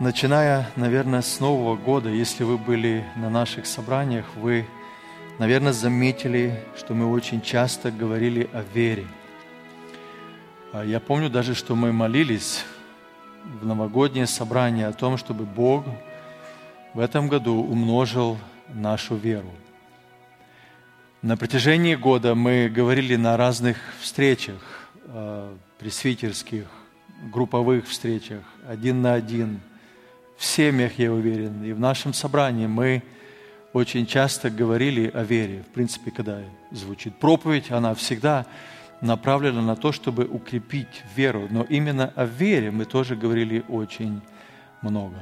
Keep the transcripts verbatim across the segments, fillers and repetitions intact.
Начиная, наверное, с Нового года, если вы были на наших собраниях, вы, наверное, заметили, что мы очень часто говорили о вере. Я помню даже, что мы молились в новогоднее собрание о том, чтобы Бог в этом году умножил нашу веру. На протяжении года мы говорили на разных встречах, пресвитерских, групповых встречах, один на один, в семьях, я уверен, и в нашем собрании мы очень часто говорили о вере. В принципе, когда звучит проповедь, она всегда направлена на то, чтобы укрепить веру. Но именно о вере мы тоже говорили очень много.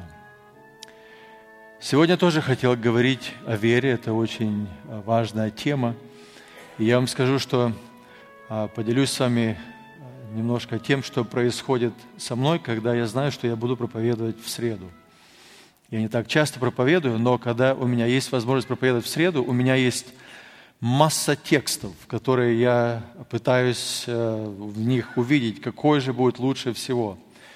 Сегодня тоже хотел говорить о вере. Это очень важная тема. И я вам скажу, что поделюсь с вами немножко тем, что происходит со мной, когда я знаю, что я буду проповедовать в среду. Я не так часто проповедую, но когда у меня есть возможность проповедовать в среду, у меня есть масса текстов, которые я пытаюсь в них увидеть, какой же будет лучше всего.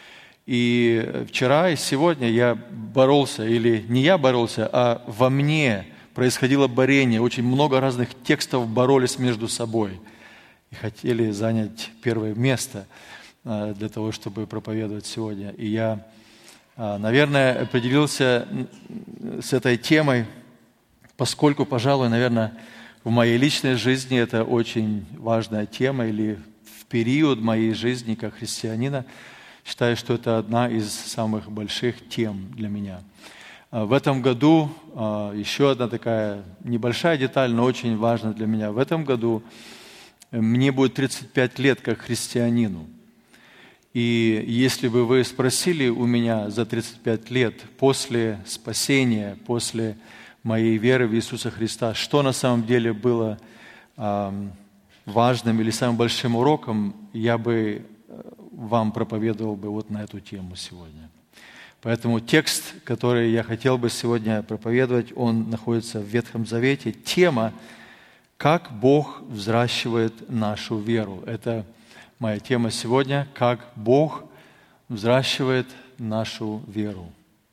И вчера и сегодня я боролся, или не я боролся, а во мне происходило борение. Очень много разных текстов боролись между собой и хотели занять первое место для того, чтобы проповедовать сегодня. И я, наверное, определился с этой темой, поскольку, пожалуй, наверное, в моей личной жизни это очень важная тема, или в период моей жизни как христианина, считаю, что это одна из самых больших тем для меня. В этом году, еще одна такая небольшая деталь, но очень важная для меня. В этом году мне будет тридцать пять лет как христианину. И если бы вы спросили у меня за тридцать пять лет после спасения, после моей веры в Иисуса Христа, что на самом деле было э, важным или самым большим уроком, я бы вам проповедовал бы вот на эту тему сегодня. Поэтому текст, который я хотел бы сегодня проповедовать, он находится в Ветхом Завете. Тема «Как Бог взращивает нашу веру». Это моя тема сегодня, как Бог взращивает нашу веру.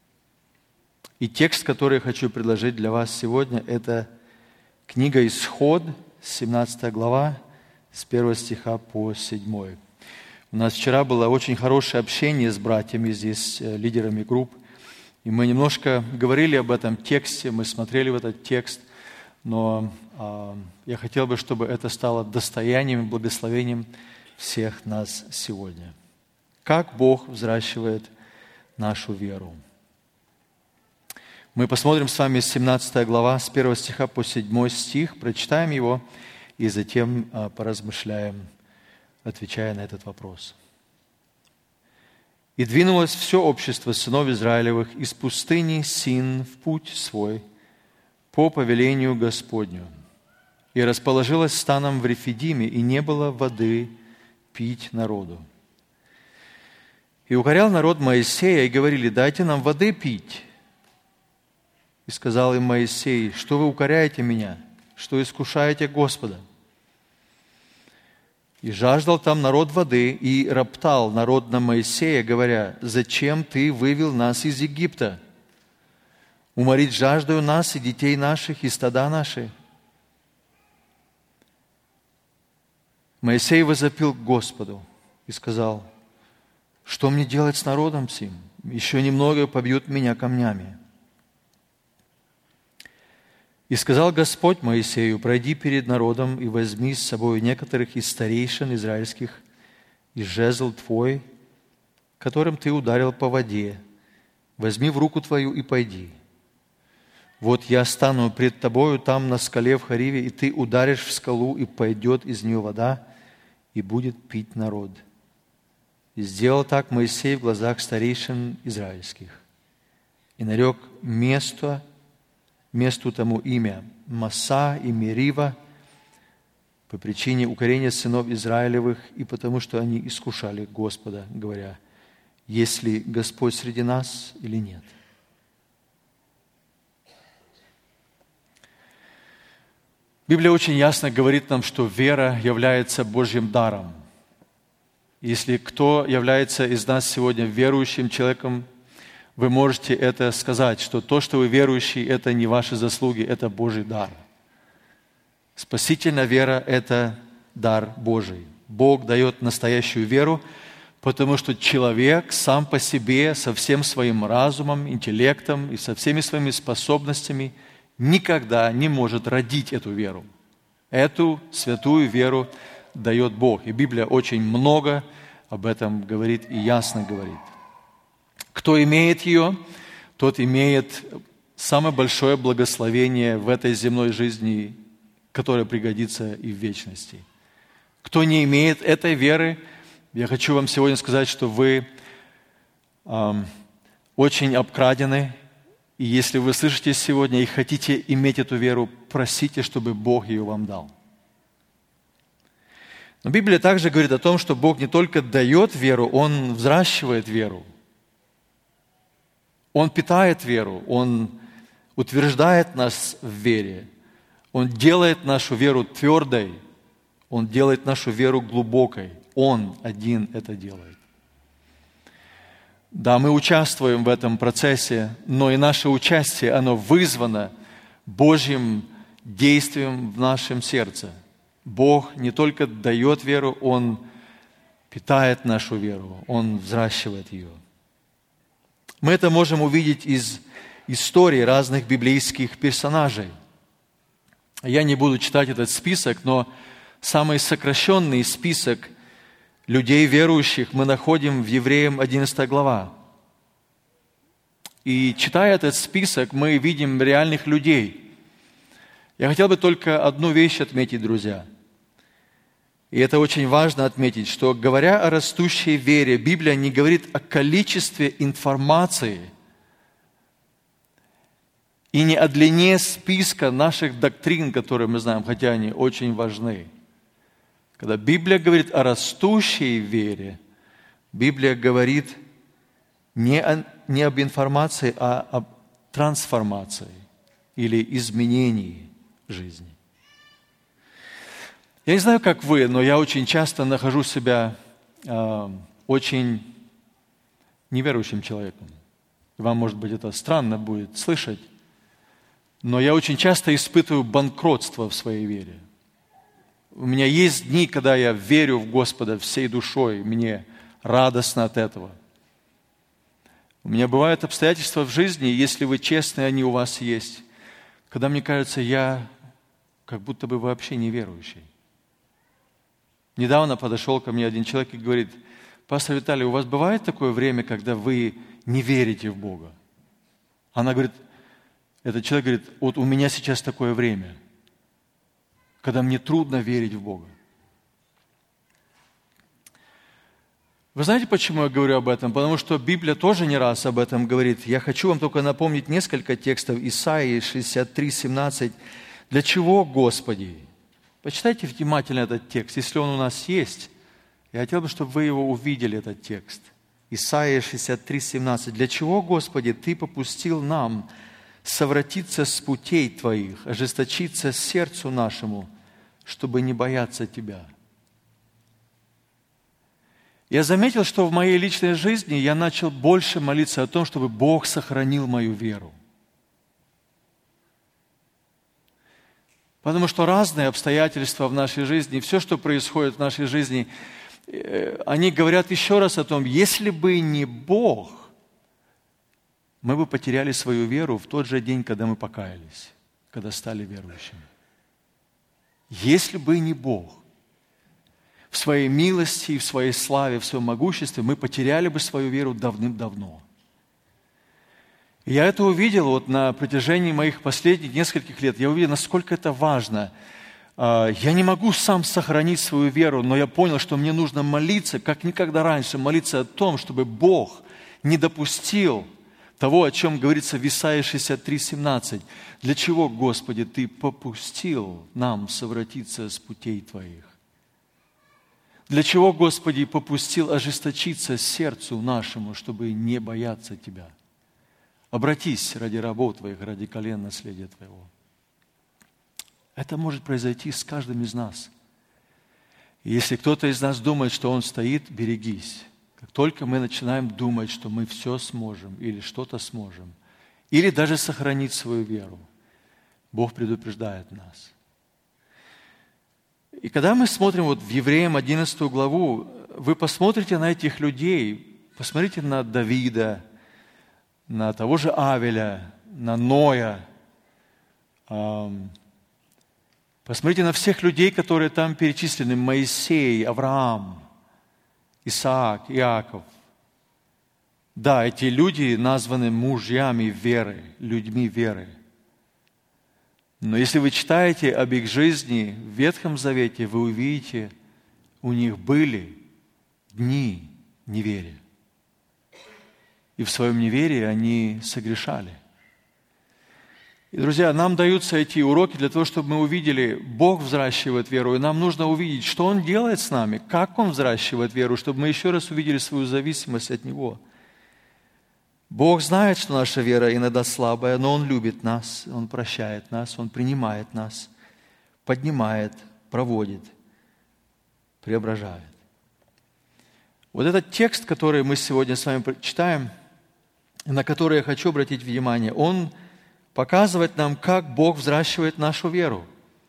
И текст, который я хочу предложить для вас сегодня, это книга Исход, семнадцатая глава, с первого стиха по седьмой. У нас вчера было очень хорошее общение с братьями здесь, лидерами групп, и мы немножко говорили об этом тексте, мы смотрели в этот текст, но э, я хотел бы, чтобы это стало достоянием и благословением всех нас сегодня. Как Бог взращивает нашу веру. Мы посмотрим с вами семнадцатая глава, с первого стиха по седьмой стих, прочитаем его и затем а, поразмышляем, отвечая на этот вопрос. «И двинулось все общество сынов Израилевых из пустыни Син в путь свой по повелению Господню, и расположилось станом в Рефидиме, и не было воды пить народу. И укорял народ Моисея, и говорили: дайте нам воды пить. И сказал им Моисей: что вы укоряете меня, что искушаете Господа? И жаждал там народ воды, и роптал народ на Моисея, говоря: зачем ты вывел нас из Египта? Уморить жаждою нас и детей наших, и стада наши. Моисей возопил к Господу и сказал: что мне делать с народом сим? Еще немного побьют меня камнями. И сказал Господь Моисею: пройди перед народом и возьми с собой некоторых из старейшин израильских, и жезл твой, которым ты ударил по воде, возьми в руку твою и пойди. Вот я стану пред тобою там на скале в Хориве, и ты ударишь в скалу, и пойдет из нее вода, и будет пить народ. И сделал так Моисей в глазах старейшин израильских. И нарек место, месту тому имя Маса и Мерива по причине укорения сынов Израилевых и потому, что они искушали Господа, говоря: есть ли Господь среди нас или нет? Библия очень ясно говорит нам, что вера является Божьим даром. Если кто является из нас сегодня верующим человеком, вы можете это сказать, что то, что вы верующие, это не ваши заслуги, это Божий дар. Спасительная вера – это дар Божий. Бог дает настоящую веру, потому что человек сам по себе, со всем своим разумом, интеллектом и со всеми своими способностями никогда не может родить эту веру. Эту святую веру дает Бог. И Библия очень много об этом говорит и ясно говорит. Кто имеет ее, тот имеет самое большое благословение в этой земной жизни, которое пригодится и в вечности. Кто не имеет этой веры, я хочу вам сегодня сказать, что вы э, очень обкрадены. И если вы слышите сегодня и хотите иметь эту веру, просите, чтобы Бог ее вам дал. Но Библия также говорит о том, что Бог не только дает веру, Он взращивает веру. Он питает веру, Он утверждает нас в вере. Он делает нашу веру твердой, Он делает нашу веру глубокой. Он один это делает. Да, мы участвуем в этом процессе, но и наше участие, оно вызвано Божьим действием в нашем сердце. Бог не только дает веру, Он питает нашу веру, Он взращивает ее. Мы это можем увидеть из истории разных библейских персонажей. Я не буду читать этот список, но самый сокращенный список людей верующих мы находим в Евреям одиннадцатой глава. И читая этот список, мы видим реальных людей. Я хотел бы только одну вещь отметить, друзья. И это очень важно отметить, что, говоря о растущей вере, Библия не говорит о количестве информации и не о длине списка наших доктрин, которые мы знаем, хотя они очень важны. Когда Библия говорит о растущей вере, Библия говорит не, о, не об информации, а об трансформации или изменении жизни. Я не знаю, как вы, но я очень часто нахожу себя э, очень неверующим человеком. Вам, может быть, это странно будет слышать, но я очень часто испытываю банкротство в своей вере. У меня есть дни, когда я верю в Господа всей душой, мне радостно от этого. У меня бывают обстоятельства в жизни, если вы честны, они у вас есть, когда мне кажется, я как будто бы вообще неверующий. Недавно подошел ко мне один человек и говорит: пастор Виталий, у вас бывает такое время, когда вы не верите в Бога? Она говорит, этот человек говорит, вот у меня сейчас такое время, когда мне трудно верить в Бога. Вы знаете, почему я говорю об этом? Потому что Библия тоже не раз об этом говорит. Я хочу вам только напомнить несколько текстов. Исаии шестьдесят три, семнадцать. «Для чего, Господи?» Почитайте внимательно этот текст, если он у нас есть. Я хотел бы, чтобы вы его увидели, этот текст. Исаия шестьдесят три, семнадцать. «Для чего, Господи, Ты попустил нам совратиться с путей Твоих, ожесточиться сердцу нашему, чтобы не бояться Тебя?» Я заметил, что в моей личной жизни я начал больше молиться о том, чтобы Бог сохранил мою веру. Потому что разные обстоятельства в нашей жизни, все, что происходит в нашей жизни, они говорят еще раз о том, если бы не Бог, мы бы потеряли свою веру в тот же день, когда мы покаялись, когда стали верующими. Если бы не Бог, в своей милости, в своей славе, в своем могуществе, мы потеряли бы свою веру давным-давно. И я это увидел вот на протяжении моих последних нескольких лет. Я увидел, насколько это важно. Я не могу сам сохранить свою веру, но я понял, что мне нужно молиться, как никогда раньше, молиться о том, чтобы Бог не допустил того, о чем говорится в Исаии шестьдесят три, семнадцать. «Для чего, Господи, Ты попустил нам совратиться с путей Твоих? Для чего, Господи, попустил ожесточиться сердцу нашему, чтобы не бояться Тебя? Обратись ради рабов Твоих, ради колен наследия Твоего». Это может произойти с каждым из нас. И если кто-то из нас думает, что он стоит, берегись. Как только мы начинаем думать, что мы все сможем или что-то сможем, или даже сохранить свою веру, Бог предупреждает нас. И когда мы смотрим вот в Евреям одиннадцатую главу, вы посмотрите на этих людей, посмотрите на Давида, на того же Авеля, на Ноя, посмотрите на всех людей, которые там перечислены: Моисей, Авраам, Исаак, Иаков. Да, эти люди названы мужьями веры, людьми веры. Но если вы читаете об их жизни в Ветхом Завете, вы увидите, у них были дни неверия. И в своем неверии они согрешали. И, друзья, нам даются эти уроки для того, чтобы мы увидели, Бог взращивает веру, и нам нужно увидеть, что Он делает с нами, как Он взращивает веру, чтобы мы еще раз увидели свою зависимость от Него. Бог знает, что наша вера иногда слабая, но Он любит нас, Он прощает нас, Он принимает нас, поднимает, проводит, преображает. Вот этот текст, который мы сегодня с вами читаем, на который я хочу обратить внимание, он показывает нам, как Бог взращивает нашу веру.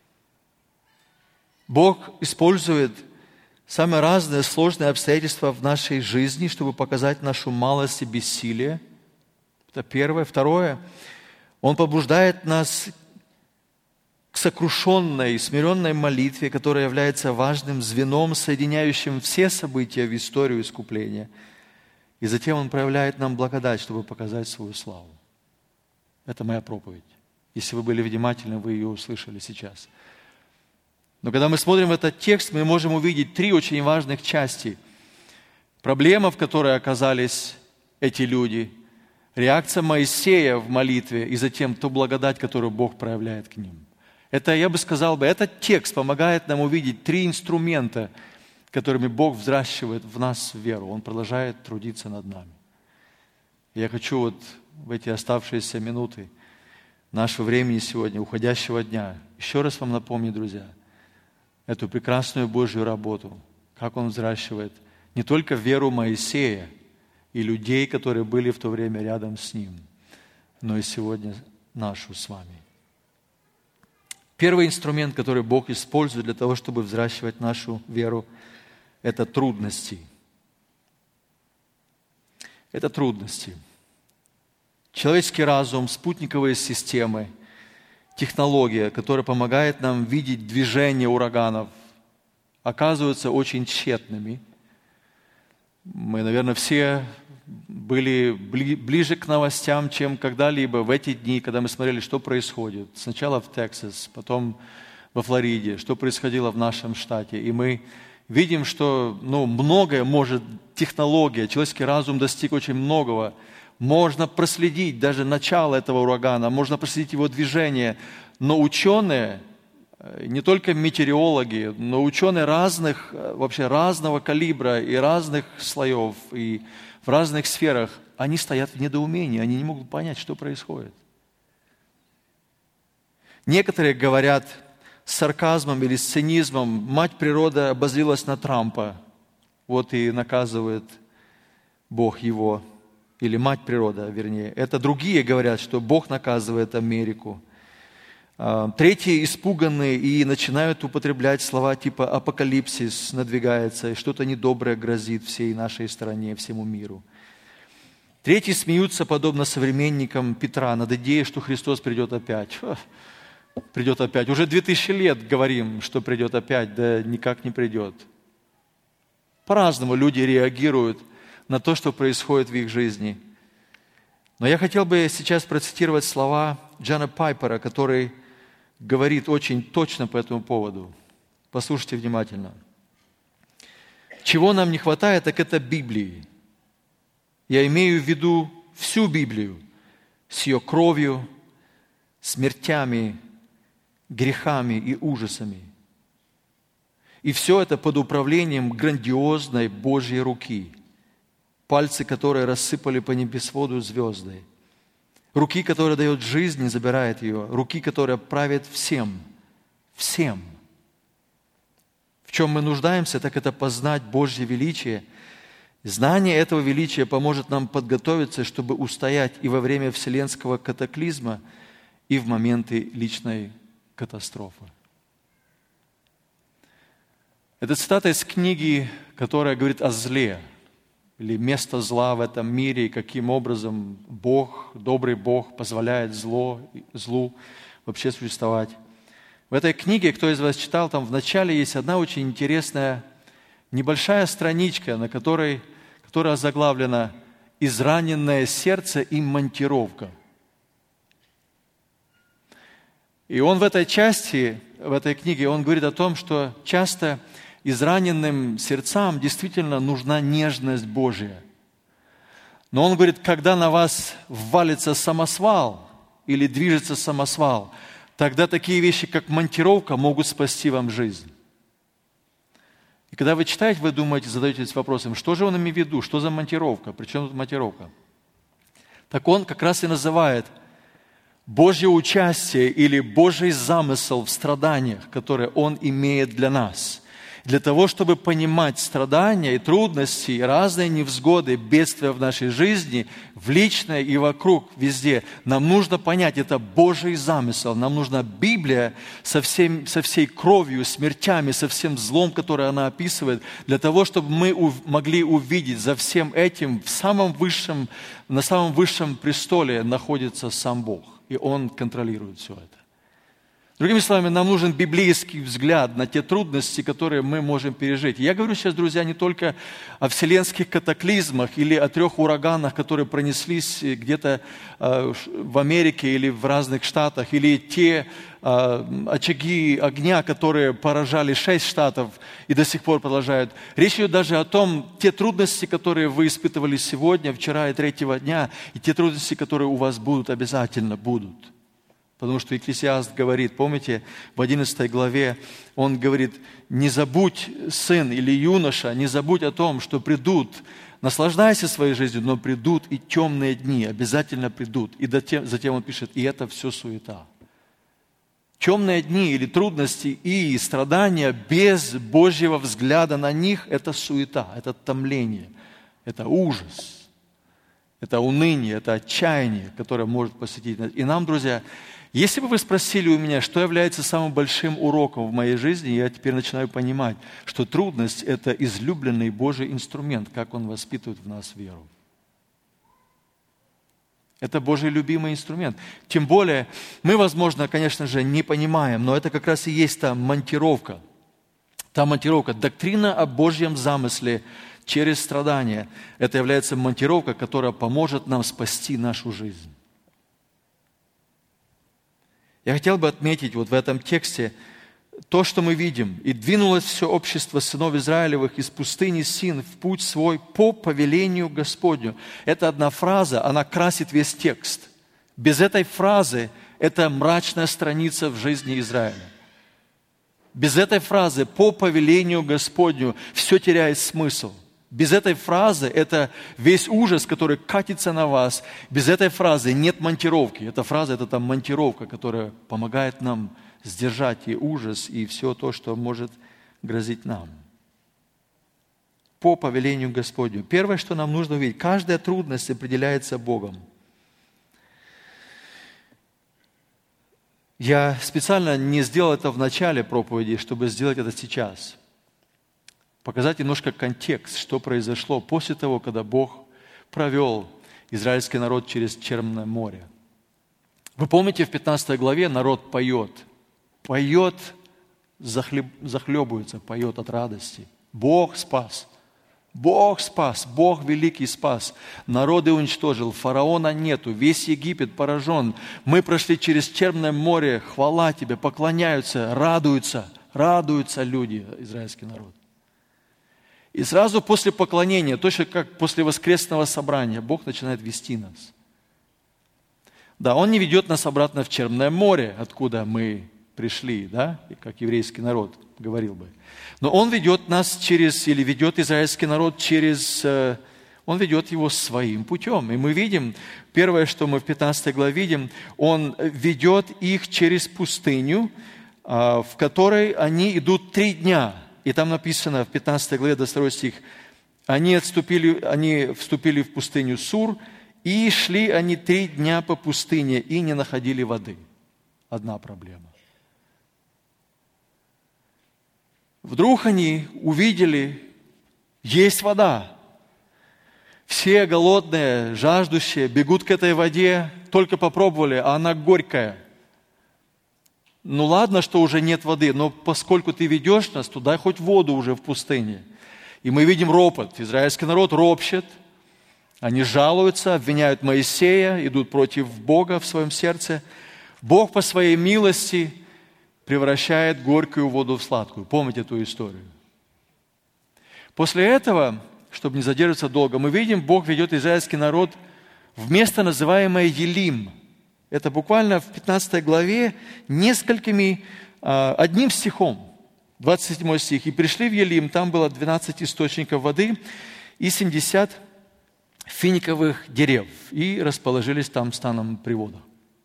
Бог использует самые разные сложные обстоятельства в нашей жизни, чтобы показать нашу малость и бессилие. Это первое. Второе, Он побуждает нас к сокрушенной, смиренной молитве, которая является важным звеном, соединяющим все события в историю искупления. И затем Он проявляет нам благодать, чтобы показать свою славу. Это моя проповедь. Если вы были внимательны, вы ее услышали сейчас. Но когда мы смотрим этот текст, мы можем увидеть три очень важных части. Проблема, в которой оказались эти люди, реакция Моисея в молитве и затем ту благодать, которую Бог проявляет к ним. Это, я бы сказал, бы, этот текст помогает нам увидеть три инструмента, которыми Бог взращивает в нас веру. Он продолжает трудиться над нами. Я хочу вот в эти оставшиеся минуты нашего времени сегодня, уходящего дня, еще раз вам напомнить, друзья, эту прекрасную Божью работу, как Он взращивает не только веру Моисея и людей, которые были в то время рядом с ним, но и сегодня нашу с вами. Первый инструмент, который Бог использует для того, чтобы взращивать нашу веру, это трудности. Это трудности. Человеческий разум, спутниковые системы, технология, которая помогает нам видеть движение ураганов, оказываются очень тщетными. Мы, наверное, все были ближе к новостям, чем когда-либо в эти дни, когда мы смотрели, что происходит. Сначала в Техасе, потом во Флориде, что происходило в нашем штате. И мы видим, что ну, многое может технология, человеческий разум достиг очень многого. Можно проследить даже начало этого урагана, можно проследить его движение. Но ученые, не только метеорологи, но ученые разных, вообще разного калибра и разных слоев, и в разных сферах, они стоят в недоумении, они не могут понять, что происходит. Некоторые говорят с сарказмом или с цинизмом: мать природа обозлилась на Трампа, вот и наказывает Бог его. Или мать природа, вернее. Это другие говорят, что Бог наказывает Америку. Третьи испуганные и начинают употреблять слова типа «апокалипсис надвигается», и что-то недоброе грозит всей нашей стране, всему миру. Третьи смеются, подобно современникам Петра, над идеей, что Христос придет опять. Придет опять. Уже две тысячи лет говорим, что придет опять, да никак не придет. По-разному люди реагируют на то, что происходит в их жизни. Но я хотел бы сейчас процитировать слова Джона Пайпера, который говорит очень точно по этому поводу. Послушайте внимательно. Чего нам не хватает, так это Библии. Я имею в виду всю Библию с ее кровью, смертями, грехами и ужасами. И все это под управлением грандиозной Божьей руки, пальцы, которые рассыпали по небесводу звезды, руки, которая дает жизнь и забирает ее, руки, которая правит всем, всем. В чем мы нуждаемся, так это познать Божье величие Знание этого величия поможет нам подготовиться, чтобы устоять и во время вселенского катаклизма, и в моменты личной катастрофы. Это цитата из книги, которая говорит о зле, или место зла в этом мире, и каким образом Бог, добрый Бог, позволяет зло, злу вообще существовать. В этой книге, кто из вас читал, там в начале есть одна очень интересная небольшая страничка, на которой, которая заглавлена «Израненное сердце и монтировка». И он в этой части, в этой книге, он говорит о том, что часто израненным сердцам действительно нужна нежность Божия. Но он говорит, когда на вас ввалится самосвал или движется самосвал, тогда такие вещи, как монтировка, могут спасти вам жизнь. И когда вы читаете, вы думаете, задаетесь вопросом, что же он имеет в виду, что за монтировка, причем тут монтировка? Так он как раз и называет Божье участие или Божий замысел в страданиях, которые Он имеет для нас. Для того, чтобы понимать страдания и трудности, и разные невзгоды, бедствия в нашей жизни, в личной и вокруг, везде, нам нужно понять, это Божий замысел. Нам нужна Библия со, всем, со всей кровью, смертями, со всем злом, которое она описывает, для того, чтобы мы могли увидеть за всем этим в самом высшем, на самом высшем престоле находится сам Бог. И Он контролирует все это. Другими словами, нам нужен библейский взгляд на те трудности, которые мы можем пережить. Я говорю сейчас, друзья, не только о вселенских катаклизмах или о трех ураганах, которые пронеслись где-то в Америке или в разных штатах, или те очаги огня, которые поражали шесть штатов и до сих пор продолжают. Речь идет даже о том, те трудности, которые вы испытывали сегодня, вчера и третьего дня, и те трудности, которые у вас будут, обязательно будут. Потому что Екклесиаст говорит, помните, в одиннадцатой главе он говорит, не забудь, сын или юноша, не забудь о том, что придут, наслаждайся своей жизнью, но придут и темные дни, обязательно придут. И затем он пишет, и это все суета. Темные дни или трудности и страдания без Божьего взгляда на них – это суета, это томление, это ужас, это уныние, это отчаяние, которое может посетить нас. И нам, друзья, если бы вы спросили у меня, что является самым большим уроком в моей жизни, я теперь начинаю понимать, что трудность – это излюбленный Божий инструмент, как Он воспитывает в нас веру. Это Божий любимый инструмент. Тем более, мы, возможно, конечно же, не понимаем, но это как раз и есть та монтировка. Та монтировка, доктрина о Божьем замысле через страдания. Это является монтировка, которая поможет нам спасти нашу жизнь. Я хотел бы отметить вот в этом тексте то, что мы видим. «И двинулось все общество сынов Израилевых из пустыни Син в путь свой по повелению Господню». Это одна фраза, она красит весь текст. Без этой фразы это мрачная страница в жизни Израиля. Без этой фразы «по повелению Господню» все теряет смысл. Без этой фразы это весь ужас, который катится на вас. Без этой фразы нет монтировки. Эта фраза – это там монтировка, которая помогает нам сдержать и ужас, и все то, что может грозить нам. По повелению Господню. Первое, что нам нужно увидеть, каждая трудность определяется Богом. Я специально не сделал это в начале проповеди, чтобы сделать это сейчас. Показать немножко контекст, что произошло после того, когда Бог провел израильский народ через Черное море. Вы помните, в пятнадцатой главе народ поет. Поет, захлеб, захлебывается, поет от радости. Бог спас. Бог спас. Бог великий спас. Народы уничтожил. Фараона нету. Весь Египет поражен. Мы прошли через Черное море. Хвала Тебе. Поклоняются, радуются. Радуются люди, израильский народ. И сразу после поклонения, точно как после воскресного собрания, Бог начинает вести нас. Да, Он не ведет нас обратно в Черное море, откуда мы пришли, да, как еврейский народ говорил бы. Но Он ведет нас через, или ведет израильский народ через, Он ведет его своим путем. И мы видим, первое, что мы в пятнадцатой главе видим, Он ведет их через пустыню, в которой они идут три дня. И там написано в пятнадцатой главе, до второго стих, Они, отступили, они вступили в пустыню Сур, и шли они три дня по пустыне, и не находили воды. Одна проблема. Вдруг они увидели, есть вода. Все голодные, жаждущие бегут к этой воде, только попробовали, а она горькая. Ну ладно, что уже нет воды, но поскольку ты ведешь нас, то дай хоть воду уже в пустыне. И мы видим ропот. Израильский народ ропщет. Они жалуются, обвиняют Моисея, идут против Бога в своем сердце. Бог по своей милости превращает горькую воду в сладкую. Помните эту историю? После этого, чтобы не задерживаться долго, мы видим, Бог ведет израильский народ в место, называемое Елим. Это буквально в пятнадцатой главе несколькими, одним стихом, двадцать седьмой стих. «И пришли в Елим, там было двенадцать источников воды и семьдесят финиковых дерев, и расположились там станом привода».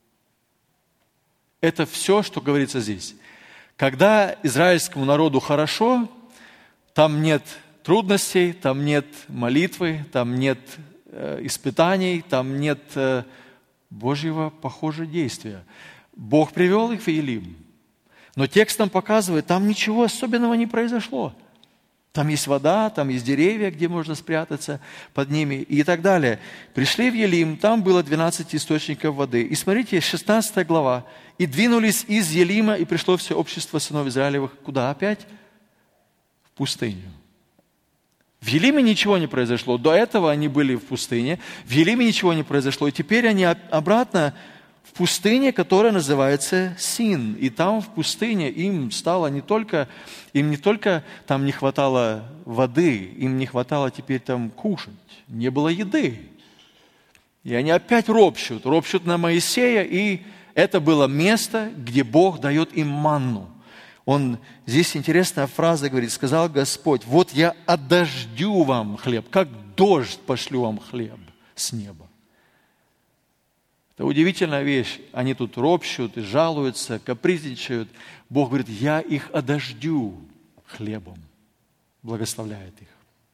Это все, что говорится здесь. Когда израильскому народу хорошо, там нет трудностей, там нет молитвы, там нет э, испытаний, там нет э, Божьего, похоже, действия. Бог привел их в Елим. Но текст нам показывает, там ничего особенного не произошло. Там есть вода, там есть деревья, где можно спрятаться под ними и так далее. Пришли в Елим, там было двенадцать источников воды. И смотрите, шестнадцатая глава. «И двинулись из Елима, и пришло все общество сынов Израилевых». Куда опять? В пустыню. В Елиме ничего не произошло. До этого они были в пустыне. В Елиме ничего не произошло. И теперь они обратно в пустыне, которая называется Син. И там в пустыне им стало не только, им не только там не хватало воды, им не хватало теперь там кушать. Не было еды. И они опять ропщут. Ропщут на Моисея. И это было место, где Бог дает им манну. Он, здесь интересная фраза говорит, сказал Господь, вот я одождю вам хлеб, как дождь пошлю вам хлеб с неба. Это удивительная вещь. Они тут ропщут, жалуются, капризничают. Бог говорит, я их одождю хлебом. Благословляет их.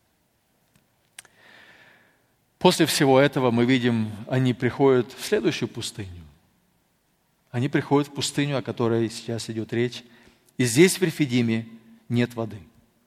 После всего этого мы видим, они приходят в следующую пустыню. Они приходят в пустыню, о которой сейчас идет речь. И здесь, в Рефидиме, нет воды.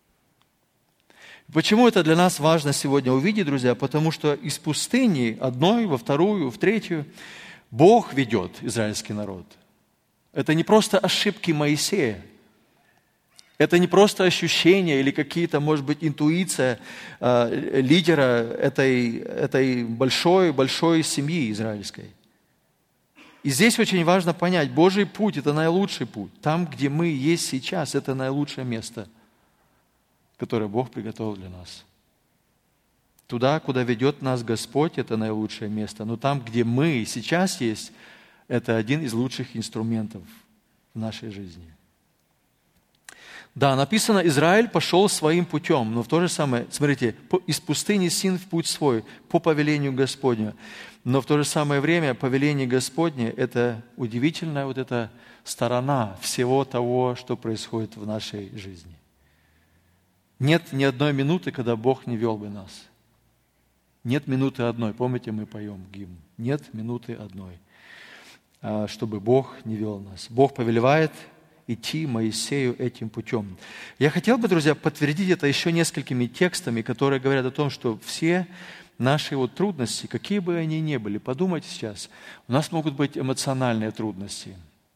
Почему это для нас важно сегодня увидеть, друзья? Потому что из пустыни одной во вторую, в третью Бог ведет израильский народ. Это не просто ошибки Моисея. Это не просто ощущения или какие-то, может быть, интуиция э, лидера этой, этой большой, большой семьи израильской. И здесь очень важно понять, Божий путь – это наилучший путь. Там, где мы есть сейчас, это наилучшее место, которое Бог приготовил для нас. Туда, куда ведет нас Господь, это наилучшее место. Но там, где мы сейчас есть, это один из лучших инструментов в нашей жизни. Да, написано, Израиль пошел своим путем, но в то же самое, смотрите, из пустыни Син в путь свой, по повелению Господню. Но в то же самое время повеление Господне – это удивительная вот эта сторона всего того, что происходит в нашей жизни. Нет ни одной минуты, когда Бог не вел бы нас. Нет минуты одной. Помните, мы поем гимн. Нет минуты одной, чтобы Бог не вел нас. Бог повелевает идти Моисею этим путем. Я хотел бы, друзья, подтвердить это еще несколькими текстами, которые говорят о том, что все наши вот трудности, какие бы они ни были, подумайте сейчас, у нас могут быть эмоциональные трудности.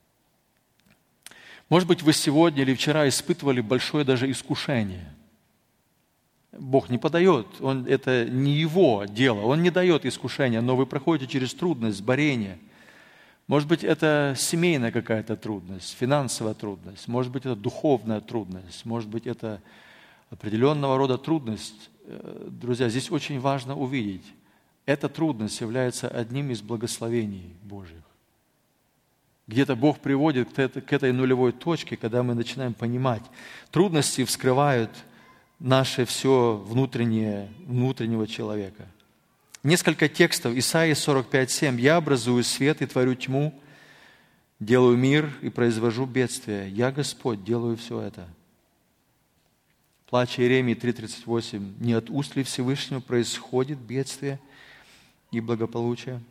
Может быть, вы сегодня или вчера испытывали большое даже искушение. Бог не подает, он, это не Его дело, Он не дает искушения, но вы проходите через трудность, борение. Может быть, это семейная какая-то трудность, финансовая трудность, может быть, это духовная трудность, может быть, это определенного рода трудность. Друзья, здесь очень важно увидеть, эта трудность является одним из благословений Божьих. Где-то Бог приводит к этой, к этой нулевой точке, когда мы начинаем понимать, трудности вскрывают наше все внутреннее, внутреннего человека. Несколько текстов. Исайя сорок пять семь. «Я образую свет и творю тьму, делаю мир и произвожу бедствие. Я, Господь, делаю все это». Плач Иеремии три тридцать восемь. «Не от уст ли Всевышнего происходит бедствие и благополучие?»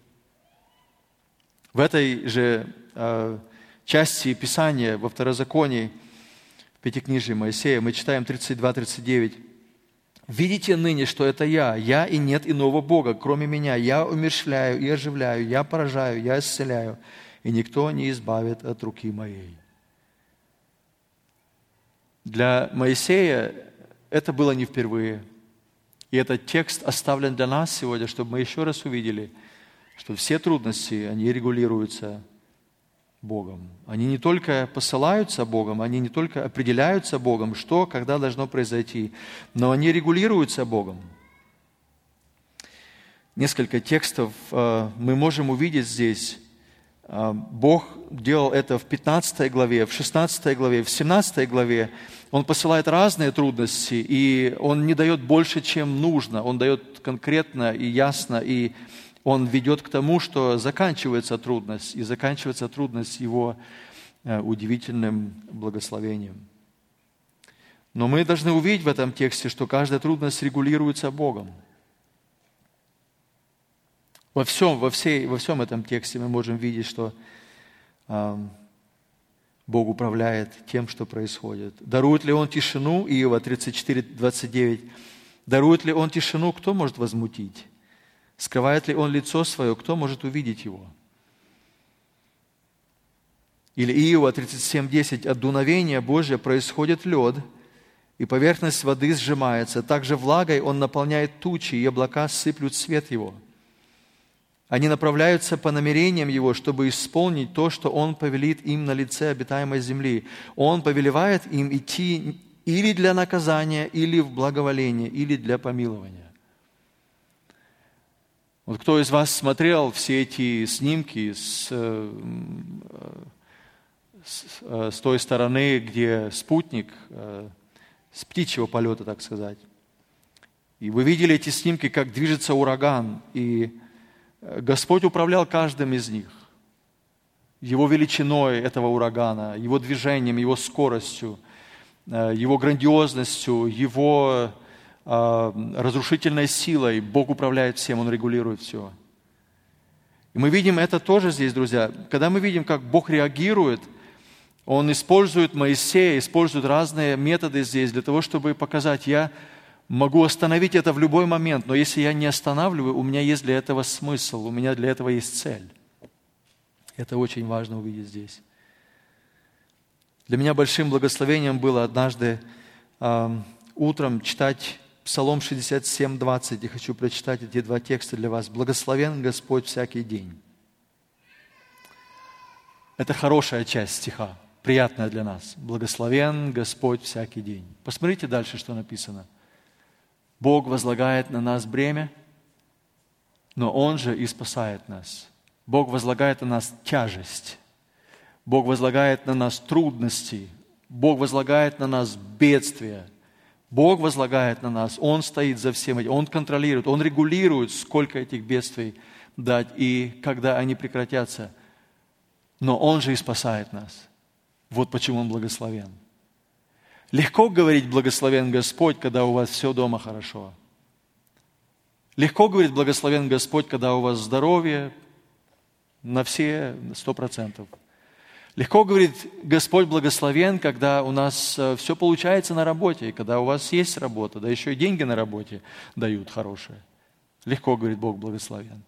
В этой же э, части Писания, во Второзаконии, в Пятикнижии Моисея, мы читаем тридцать два тридцать девять. «Видите ныне, что это я, я и нет иного Бога, кроме меня. Я умерщвляю и оживляю, я поражаю, я исцеляю, и никто не избавит от руки моей». Для Моисея это было не впервые. И этот текст оставлен для нас сегодня, чтобы мы еще раз увидели, что все трудности, они регулируются Богом. Они не только посылаются Богом, они не только определяются Богом, что, когда должно произойти, но они регулируются Богом. Несколько текстов мы можем увидеть здесь. Бог делал это в пятнадцатой главе, в шестнадцатой главе, в семнадцатой главе. Он посылает разные трудности, и Он не дает больше, чем нужно. Он дает конкретно и ясно, и Он ведет к тому, что заканчивается трудность, и заканчивается трудность Его удивительным благословением. Но мы должны увидеть в этом тексте, что каждая трудность регулируется Богом. Во всем, во, всей, во всем этом тексте мы можем видеть, что э, Бог управляет тем, что происходит. Дарует ли Он тишину? Иова тридцать четыре двадцать девять. Дарует ли Он тишину? Кто может возмутить? Скрывает ли Он лицо Свое? Кто может увидеть Его? Или Иова тридцать семь десять. От дуновения Божия происходит лед, и поверхность воды сжимается. Также влагой Он наполняет тучи, и облака сыплют свет Его. Они направляются по намерениям Его, чтобы исполнить то, что Он повелит им на лице обитаемой земли. Он повелевает им идти или для наказания, или в благоволение, или для помилования. Вот кто из вас смотрел все эти снимки с, с, с той стороны, где спутник, с птичьего полета, так сказать. И вы видели эти снимки, как движется ураган, и Господь управлял каждым из них, Его величиной этого урагана, Его движением, Его скоростью, Его грандиозностью, Его разрушительной силой. Бог управляет всем, Он регулирует все. И мы видим это тоже здесь, друзья. Когда мы видим, как Бог реагирует, Он использует Моисея, использует разные методы здесь для того, чтобы показать, я могу остановить это в любой момент, но если я не останавливаю, у меня есть для этого смысл, у меня для этого есть цель. Это очень важно увидеть здесь. Для меня большим благословением было однажды э, утром читать Псалом шестьдесят семь двадцать. Я хочу прочитать эти два текста для вас. «Благословен Господь всякий день». Это хорошая часть стиха, приятная для нас. «Благословен Господь всякий день». Посмотрите дальше, что написано. Бог возлагает на нас бремя, но Он же и спасает нас. Бог возлагает на нас тяжесть. Бог возлагает на нас трудности. Бог возлагает на нас бедствия. Бог возлагает на нас. Он стоит за всем этим. Он контролирует, Он регулирует, сколько этих бедствий дать и когда они прекратятся. Но Он же и спасает нас. Вот почему Он благословен. Легко говорить «благословен Господь», когда у вас все дома хорошо. Легко говорить «благословен Господь», когда у вас здоровье на все сто процентов. Легко говорить «Господь благословен», когда у нас все получается на работе, и когда у вас есть работа, да еще и деньги на работе дают хорошие. Легко говорить «Бог благословен».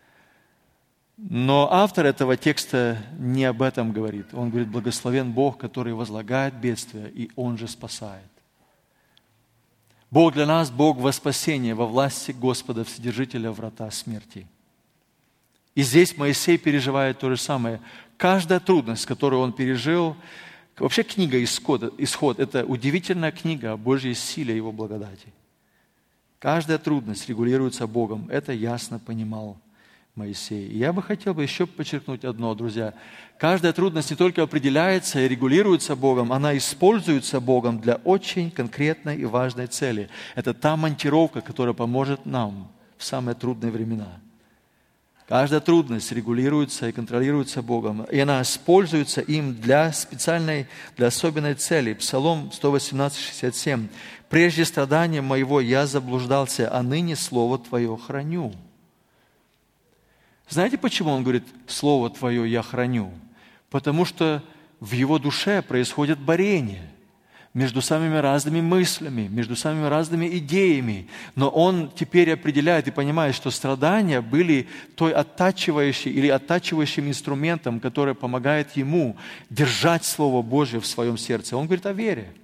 Но автор этого текста не об этом говорит. Он говорит, благословен Бог, который возлагает бедствия, и Он же спасает. Бог для нас, Бог во спасение, во власти Господа, Вседержителя врата смерти. И здесь Моисей переживает то же самое. Каждая трудность, которую он пережил, вообще книга «Исход», «Исход» – это удивительная книга о Божьей силе и Его благодати. Каждая трудность регулируется Богом. Это ясно понимал Моисей. И я бы хотел бы еще подчеркнуть одно, друзья. Каждая трудность не только определяется и регулируется Богом, она используется Богом для очень конкретной и важной цели. Это та монтировка, которая поможет нам в самые трудные времена. Каждая трудность регулируется и контролируется Богом, и она используется им для специальной, для особенной цели. Псалом сто восемнадцать, шестьдесят семь. «Прежде страдания моего я заблуждался, а ныне Слово Твое храню». Знаете, почему он говорит «Слово Твое я храню»? Потому что в его душе происходит борение между самыми разными мыслями, между самыми разными идеями. Но он теперь определяет и понимает, что страдания были той оттачивающей или оттачивающим инструментом, который помогает ему держать Слово Божье в своем сердце. Он говорит о вере.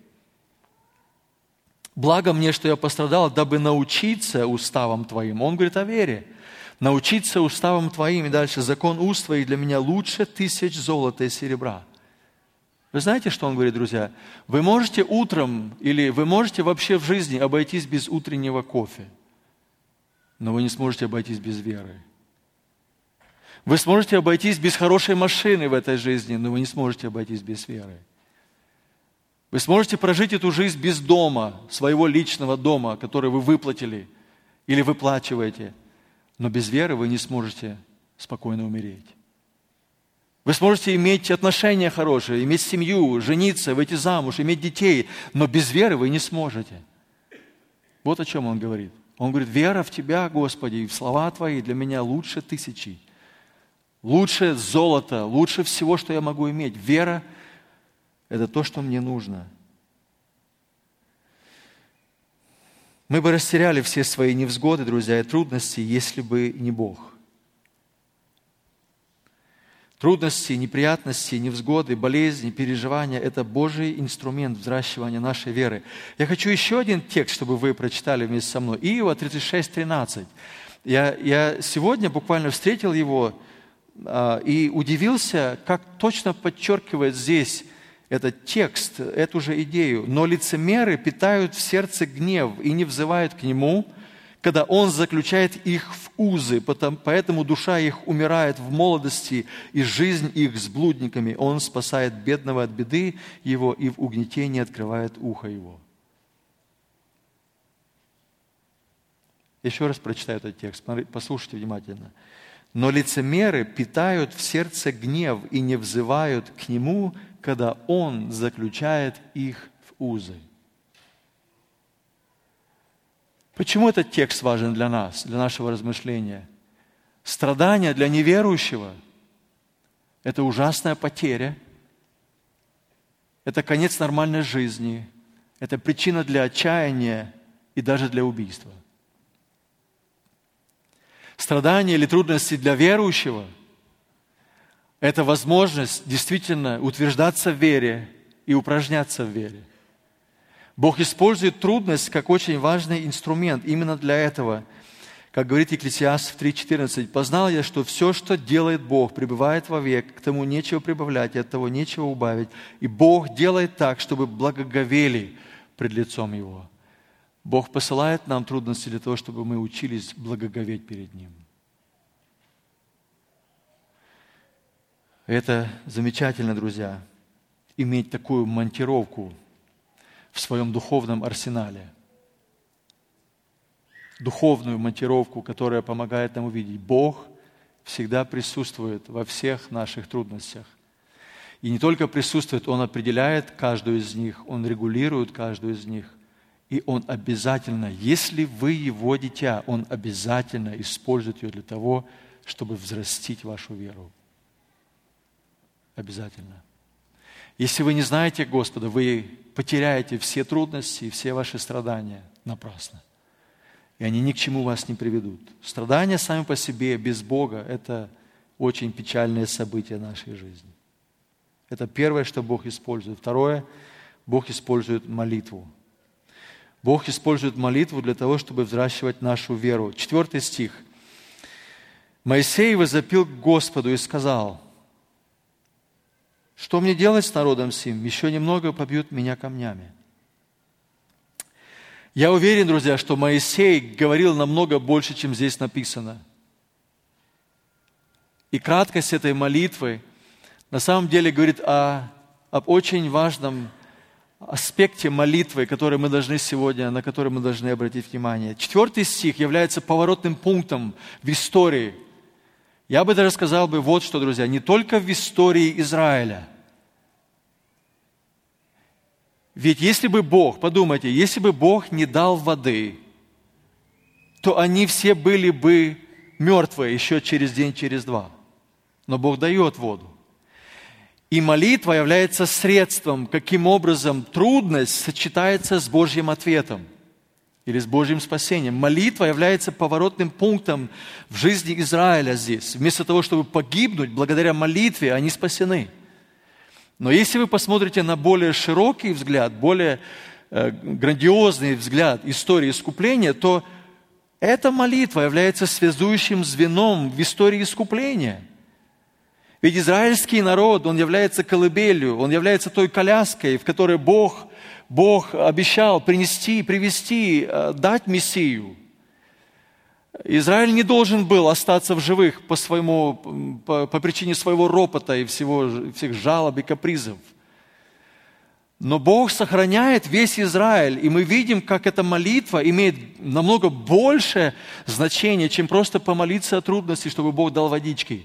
«Благо мне, что я пострадал, дабы научиться уставам Твоим». Он говорит о вере. «Научиться уставам Твоим». И дальше. «Закон уст Твоих для меня лучше тысяч золота и серебра». Вы знаете, что он говорит, друзья? Вы можете утром или вы можете вообще в жизни обойтись без утреннего кофе, но вы не сможете обойтись без веры. Вы сможете обойтись без хорошей машины в этой жизни, но вы не сможете обойтись без веры. Вы сможете прожить эту жизнь без дома, своего личного дома, который вы выплатили или выплачиваете, но без веры вы не сможете спокойно умереть. Вы сможете иметь отношения хорошие, иметь семью, жениться, выйти замуж, иметь детей, но без веры вы не сможете. Вот о чем он говорит. Он говорит, вера в Тебя, Господи, и в слова Твои для меня лучше тысячи. Лучше золота, лучше всего, что я могу иметь. Вера – это то, что мне нужно. Мы бы растеряли все свои невзгоды, друзья, и трудности, если бы не Бог. Трудности, неприятности, невзгоды, болезни, переживания – это Божий инструмент взращивания нашей веры. Я хочу еще один текст, чтобы вы прочитали вместе со мной. Иова тридцать шесть, тринадцать. Я, я сегодня буквально встретил его а, и удивился, как точно подчеркивает здесь этот текст, эту же идею. «Но лицемеры питают в сердце гнев и не взывают к нему, когда он заключает их в узы, поэтому душа их умирает в молодости, и жизнь их с блудниками. Он спасает бедного от беды его, и в угнетении открывает ухо его». Еще раз прочитаю этот текст, послушайте внимательно. «Но лицемеры питают в сердце гнев и не взывают к нему, когда он заключает их в узы». Почему этот текст важен для нас, для нашего размышления? Страдание для неверующего – это ужасная потеря, это конец нормальной жизни, это причина для отчаяния и даже для убийства. Страдания или трудности для верующего – это возможность действительно утверждаться в вере и упражняться в вере. Бог использует трудность как очень важный инструмент именно для этого. Как говорит Екклесиаст три четырнадцать, «Познал я, что все, что делает Бог, пребывает вовек, к тому нечего прибавлять, и от того нечего убавить. И Бог делает так, чтобы благоговели пред лицом Его». Бог посылает нам трудности для того, чтобы мы учились благоговеть перед Ним. Это замечательно, друзья, иметь такую монтировку в своем духовном арсенале. Духовную монтировку, которая помогает нам увидеть. Бог всегда присутствует во всех наших трудностях. И не только присутствует, Он определяет каждую из них, Он регулирует каждую из них. И Он обязательно, если вы Его дитя, Он обязательно использует ее для того, чтобы взрастить вашу веру. Обязательно. Если вы не знаете Господа, вы потеряете все трудности и все ваши страдания напрасно. И они ни к чему вас не приведут. Страдания сами по себе без Бога – это очень печальное событие нашей жизни. Это первое, что Бог использует. Второе, Бог использует молитву. Бог использует молитву для того, чтобы взращивать нашу веру. Четвертый стих. «Моисей возопил к Господу и сказал: что мне делать с народом сим? Еще немного побьют меня камнями». Я уверен, друзья, что Моисей говорил намного больше, чем здесь написано. И краткость этой молитвы на самом деле говорит о, об очень важном аспекте молитвы, который мы должны сегодня, на который мы должны обратить внимание. Четвертый стих является поворотным пунктом в истории. Я бы даже сказал бы вот что, друзья, не только в истории Израиля. Ведь если бы Бог, подумайте, если бы Бог не дал воды, то они все были бы мертвые еще через день, через два. Но Бог дает воду. И молитва является средством, каким образом трудность сочетается с Божьим ответом или с Божьим спасением. Молитва является поворотным пунктом в жизни Израиля здесь. Вместо того, чтобы погибнуть, благодаря молитве они спасены. Но если вы посмотрите на более широкий взгляд, более э, грандиозный взгляд истории искупления, то эта молитва является связующим звеном в истории искупления. Ведь израильский народ, он является колыбелью, он является той коляской, в которой Бог, Бог обещал принести, привести, дать Мессию. Израиль не должен был остаться в живых по, своему, по, по причине своего ропота и всего, всех жалоб и капризов. Но Бог сохраняет весь Израиль, и мы видим, как эта молитва имеет намного больше значения, чем просто помолиться о трудности, чтобы Бог дал водички.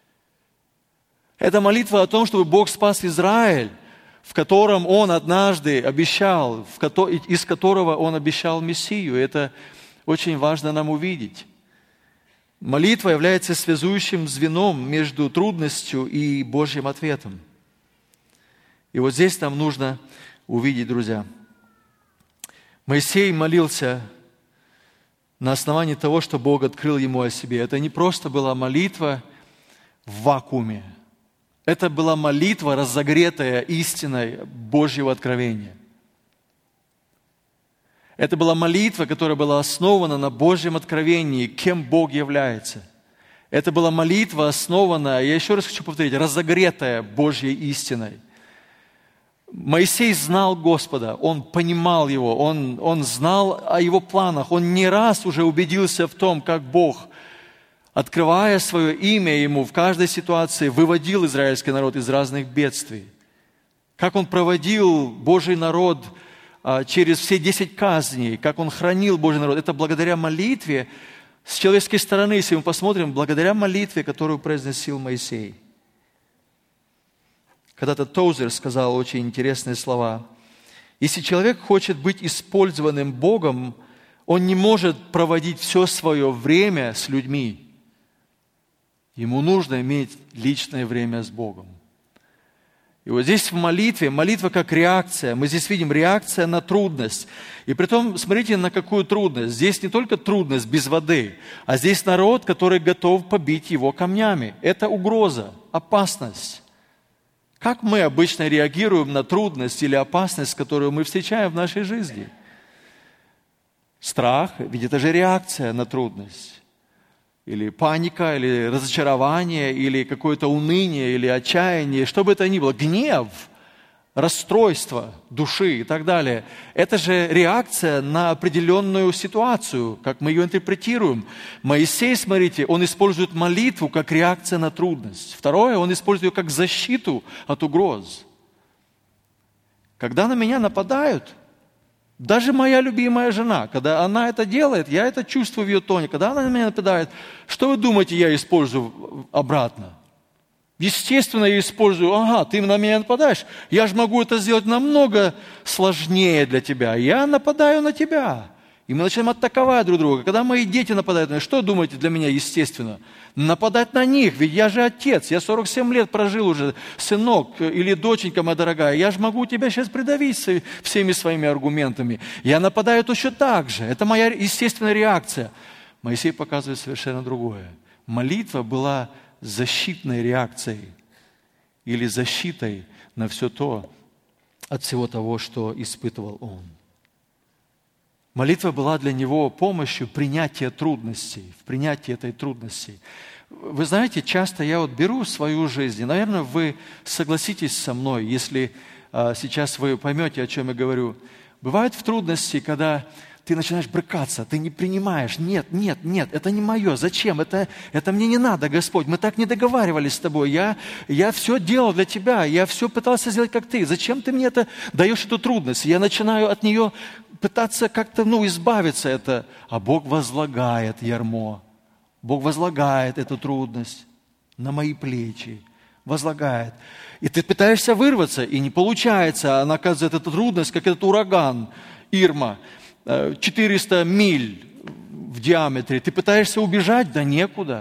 Это молитва о том, чтобы Бог спас Израиль, в котором Он однажды обещал, из которого Он обещал Мессию. Это очень важно нам увидеть. Молитва является связующим звеном между трудностью и Божьим ответом. И вот здесь нам нужно увидеть, друзья. Моисей молился на основании того, что Бог открыл ему о себе. Это не просто была молитва в вакууме. Это была молитва, разогретая истиной Божьего откровения. Это была молитва, которая была основана на Божьем откровении, кем Бог является. Это была молитва, основанная, я еще раз хочу повторить, разогретая Божьей истиной. Моисей знал Господа, он понимал Его, он, он знал о Его планах, он не раз уже убедился в том, как Бог, открывая свое имя Ему в каждой ситуации, выводил израильский народ из разных бедствий. Как Он проводил Божий народ а, через все десять казней, как Он хранил Божий народ. Это благодаря молитве, с человеческой стороны, если мы посмотрим, благодаря молитве, которую произносил Моисей. Когда-то Тозер сказал очень интересные слова. Если человек хочет быть использованным Богом, он не может проводить все свое время с людьми. Ему нужно иметь личное время с Богом. И вот здесь в молитве, молитва как реакция. Мы здесь видим реакция на трудность. И притом, смотрите, на какую трудность. Здесь не только трудность без воды, а здесь народ, который готов побить его камнями. Это угроза, опасность. Как мы обычно реагируем на трудность или опасность, которую мы встречаем в нашей жизни? Страх, ведь это же реакция на трудность. Или паника, или разочарование, или какое-то уныние, или отчаяние, что бы это ни было, гнев, расстройство души и так далее. Это же реакция на определенную ситуацию, как мы ее интерпретируем. Моисей, смотрите, он использует молитву как реакция на трудность. Второе, он использует ее как защиту от угроз. Когда на меня нападают, даже моя любимая жена, когда она это делает, я это чувствую в ее тоне. Когда она на меня нападает, что вы думаете, я использую обратно? Естественно, я использую, ага, ты на меня нападаешь, я же могу это сделать намного сложнее для тебя. Я нападаю на тебя. И мы начинаем атаковать друг друга. Когда мои дети нападают на меня, что думаете для меня естественно? Нападать на них, ведь я же отец, я сорок семь лет прожил уже, сынок или доченька моя дорогая, я же могу тебя сейчас придавить всеми своими аргументами. Я нападаю точно так же, это моя естественная реакция. Моисей показывает совершенно другое. Молитва была защитной реакцией или защитой на все то, от всего того, что испытывал он. Молитва была для него помощью принятия трудностей, в принятии этой трудности. Вы знаете, часто я вот беру свою жизнь, и, наверное, вы согласитесь со мной, если а, сейчас вы поймете, о чем я говорю. Бывают в трудности, когда ты начинаешь брыкаться, ты не принимаешь. Нет, нет, нет, это не мое. Зачем? Это, это мне не надо, Господь. Мы так не договаривались с тобой. Я, я все делал для тебя. Я все пытался сделать, как ты. Зачем ты мне это даешь, эту трудность? Я начинаю от нее пытаться как-то ну, избавиться. Это. А Бог возлагает ярмо. Бог возлагает эту трудность. на мои плечи, возлагает. И ты пытаешься вырваться, и не получается. Она, оказывается, эта трудность, как этот ураган Ирма, четыреста миль в диаметре. Ты пытаешься убежать, да некуда.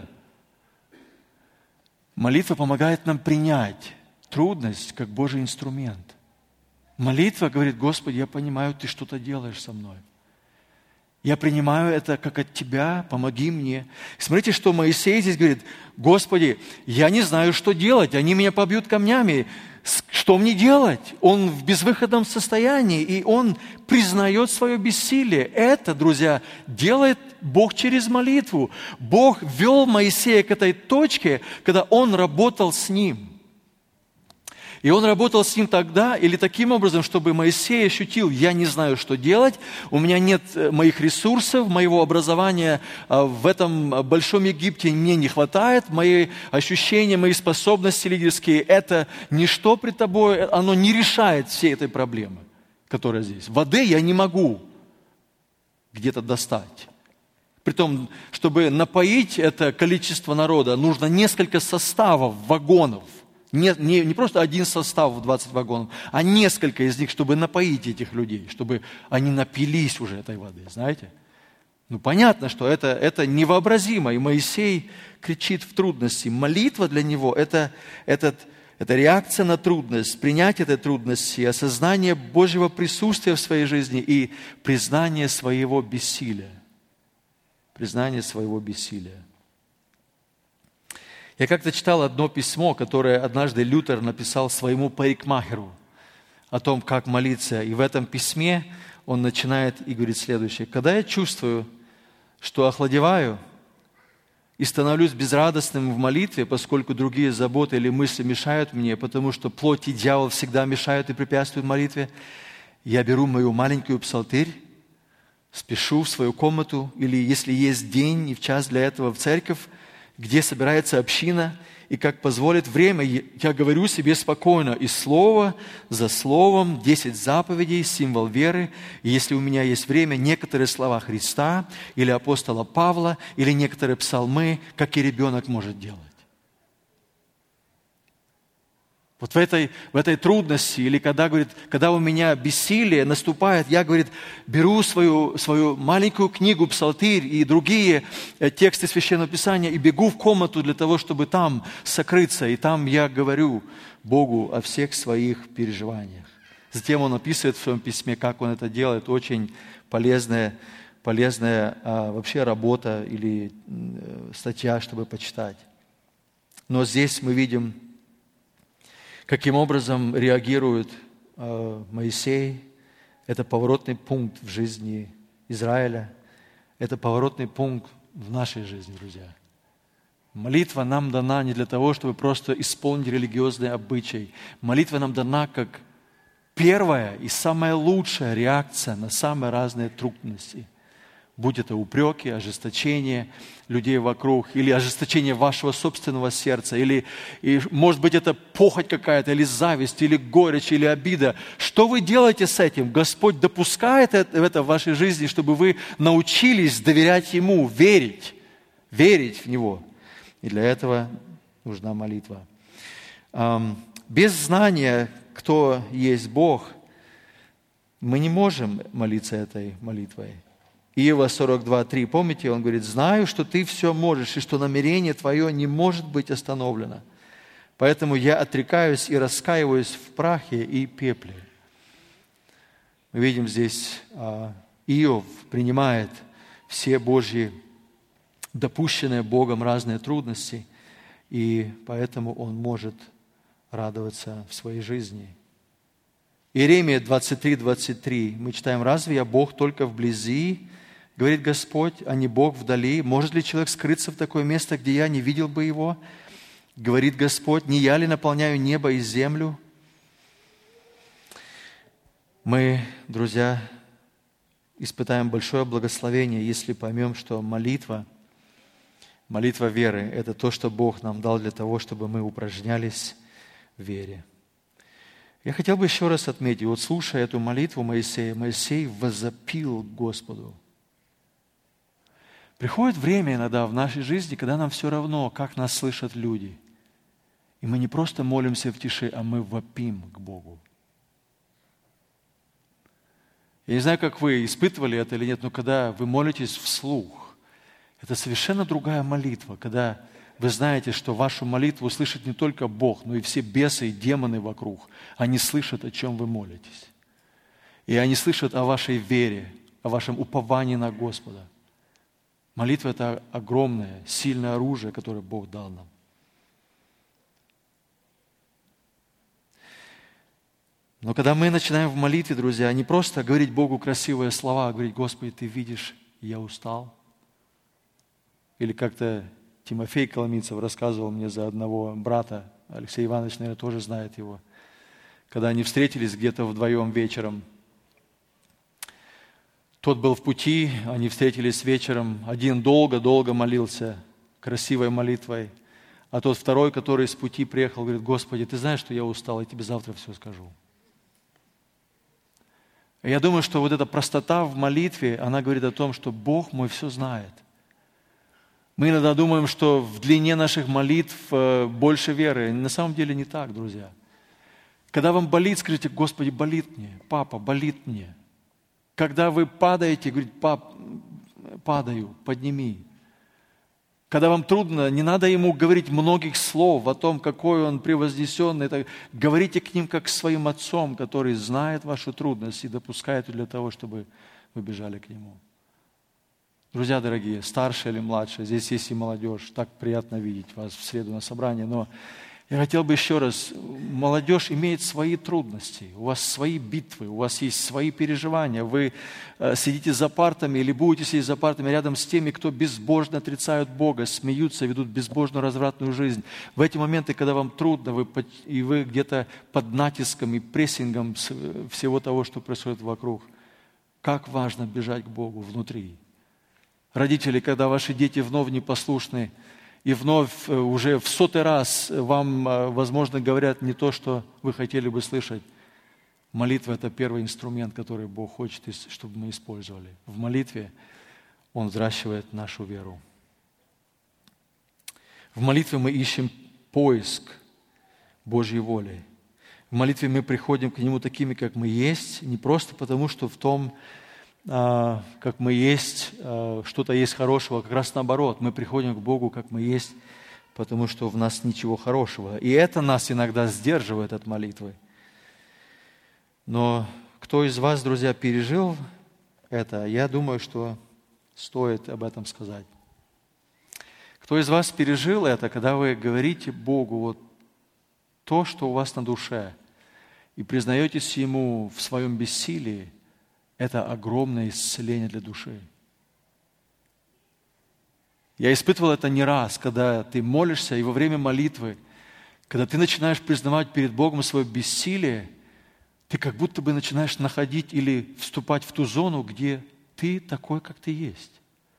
Молитва помогает нам принять трудность как Божий инструмент. Молитва говорит: Господи, я понимаю, Ты что-то делаешь со мной. Я принимаю это как от Тебя, помоги мне. Смотрите, что Моисей здесь говорит: Господи, я не знаю, что делать, они меня побьют камнями. Что мне делать? Он в безвыходном состоянии, и он признает свое бессилие. Это, друзья, делает Бог через молитву. Бог вел Моисея к этой точке, когда он работал с ним. И он работал с ним тогда или таким образом, чтобы Моисей ощутил: я не знаю, что делать, у меня нет моих ресурсов, моего образования в этом большом Египте мне не хватает, мои ощущения, мои способности лидерские – это ничто пред тобой, оно не решает всей этой проблемы, которая здесь. Воды я не могу где-то достать. Притом, чтобы напоить это количество народа, нужно несколько составов, вагонов. Не, не, не просто один состав в двадцать вагонов, а несколько из них, чтобы напоить этих людей, чтобы они напились уже этой воды, знаете? Ну, понятно, что это, это невообразимо. И Моисей кричит в трудности. Молитва для него это, – это, это реакция на трудность, принятие этой трудности, осознание Божьего присутствия в своей жизни и признание своего бессилия. Признание своего бессилия. Я как-то читал одно письмо, которое однажды Лютер написал своему парикмахеру о том, как молиться. И в этом письме он начинает и говорит следующее. «Когда я чувствую, что охладеваю и становлюсь безрадостным в молитве, поскольку другие заботы или мысли мешают мне, потому что плоть и дьявол всегда мешают и препятствуют молитве, я беру мою маленькую псалтырь, спешу в свою комнату, или если есть день и в час для этого в церковь, где собирается община, и как позволит время, я говорю себе спокойно, и слово за словом, десять заповедей, символ веры, и если у меня есть время, некоторые слова Христа, или апостола Павла, или некоторые псалмы, как и ребенок может делать. Вот в этой, в этой трудности, или когда, говорит, когда у меня бессилие наступает, я, говорит, беру свою, свою маленькую книгу, псалтырь и другие тексты Священного Писания и бегу в комнату для того, чтобы там сокрыться. И там я говорю Богу о всех своих переживаниях. Затем он описывает в своем письме, как он это делает. Очень полезная, полезная а, вообще работа или а, статья, чтобы почитать. Но здесь мы видим, каким образом реагирует э, Моисей. Это поворотный пункт в жизни Израиля. Это поворотный пункт в нашей жизни, друзья. Молитва нам дана не для того, чтобы просто исполнить религиозный обычай. Молитва нам дана как первая и самая лучшая реакция на самые разные трудности. Будь это упреки, ожесточение людей вокруг, или ожесточение вашего собственного сердца, или, и, может быть, это похоть какая-то, или зависть, или горечь, или обида. Что вы делаете с этим? Господь допускает это в вашей жизни, чтобы вы научились доверять Ему, верить, верить в Него. И для этого нужна молитва. Без знания, кто есть Бог, мы не можем молиться этой молитвой. Иова сорок два три, помните, он говорит: «Знаю, что ты все можешь, и что намерение твое не может быть остановлено. Поэтому я отрекаюсь и раскаиваюсь в прахе и пепле». Мы видим здесь, Иов принимает все Божьи, допущенные Богом разные трудности, и поэтому он может радоваться в своей жизни. Иеремия двадцать три двадцать три, мы читаем: «Разве я Бог только вблизи, говорит Господь, а не Бог вдали? Может ли человек скрыться в такое место, где я не видел бы его? Говорит Господь, не я ли наполняю небо и землю?» Мы, друзья, испытаем большое благословение, если поймем, что молитва, молитва веры – это то, что Бог нам дал для того, чтобы мы упражнялись в вере. Я хотел бы еще раз отметить, вот слушая эту молитву Моисея, Моисей возопил к Господу. Приходит время иногда в нашей жизни, когда нам все равно, как нас слышат люди. И мы не просто молимся в тиши, а мы вопим к Богу. Я не знаю, как вы испытывали это или нет, но когда вы молитесь вслух, это совершенно другая молитва, когда вы знаете, что вашу молитву слышит не только Бог, но и все бесы и демоны вокруг. Они слышат, о чем вы молитесь. И они слышат о вашей вере, о вашем уповании на Господа. Молитва – это огромное, сильное оружие, которое Бог дал нам. Но когда мы начинаем в молитве, друзья, не просто говорить Богу красивые слова, а говорить: Господи, Ты видишь, я устал. Или как-то Тимофей Коломийцев рассказывал мне за одного брата, Алексей Иванович, наверное, тоже знает его, когда они встретились где-то вдвоем вечером. Тот был в пути, они встретились вечером, один долго-долго молился красивой молитвой, а тот второй, который с пути приехал, говорит: Господи, Ты знаешь, что я устал, я тебе завтра все скажу. Я думаю, что вот эта простота в молитве, она говорит о том, что Бог мой все знает. Мы иногда думаем, что в длине наших молитв больше веры. На самом деле не так, друзья. Когда вам болит, скажите: Господи, болит мне, папа, болит мне. Когда вы падаете, говорите: пап, падаю, подними. Когда вам трудно, не надо ему говорить многих слов о том, какой он превознесенный. Это, говорите к ним как к своим отцом, который знает вашу трудность и допускает ее для того, чтобы вы бежали к нему. Друзья дорогие, старшие или младшие, здесь есть и молодежь. Так приятно видеть вас в среду на собрании. Но я хотел бы еще раз, молодежь имеет свои трудности, у вас свои битвы, у вас есть свои переживания. Вы э, сидите за партами или будете сидеть за партами рядом с теми, кто безбожно отрицают Бога, смеются, ведут безбожную развратную жизнь. В эти моменты, когда вам трудно, вы, и вы где-то под натиском и прессингом всего того, что происходит вокруг, как важно бежать к Богу внутри. Родители, когда ваши дети вновь непослушны, и вновь уже в сотый раз вам, возможно, говорят не то, что вы хотели бы слышать. Молитва – это первый инструмент, который Бог хочет, чтобы мы использовали. В молитве Он взращивает нашу веру. В молитве мы ищем поиск Божьей воли. В молитве мы приходим к Нему такими, как мы есть, не просто потому, что в том, как мы есть, что-то есть хорошего, как раз наоборот. Мы приходим к Богу, как мы есть, потому что в нас ничего хорошего. И это нас иногда сдерживает от молитвы. Но кто из вас, друзья, пережил это, я думаю, что стоит об этом сказать. Кто из вас пережил это, когда вы говорите Богу вот то, что у вас на душе, и признаетесь Ему в своем бессилии, это огромное исцеление для души. Я испытывал это не раз, когда ты молишься, и во время молитвы, когда ты начинаешь признавать перед Богом свое бессилие, ты как будто бы начинаешь находить или вступать в ту зону, где ты такой, как ты есть.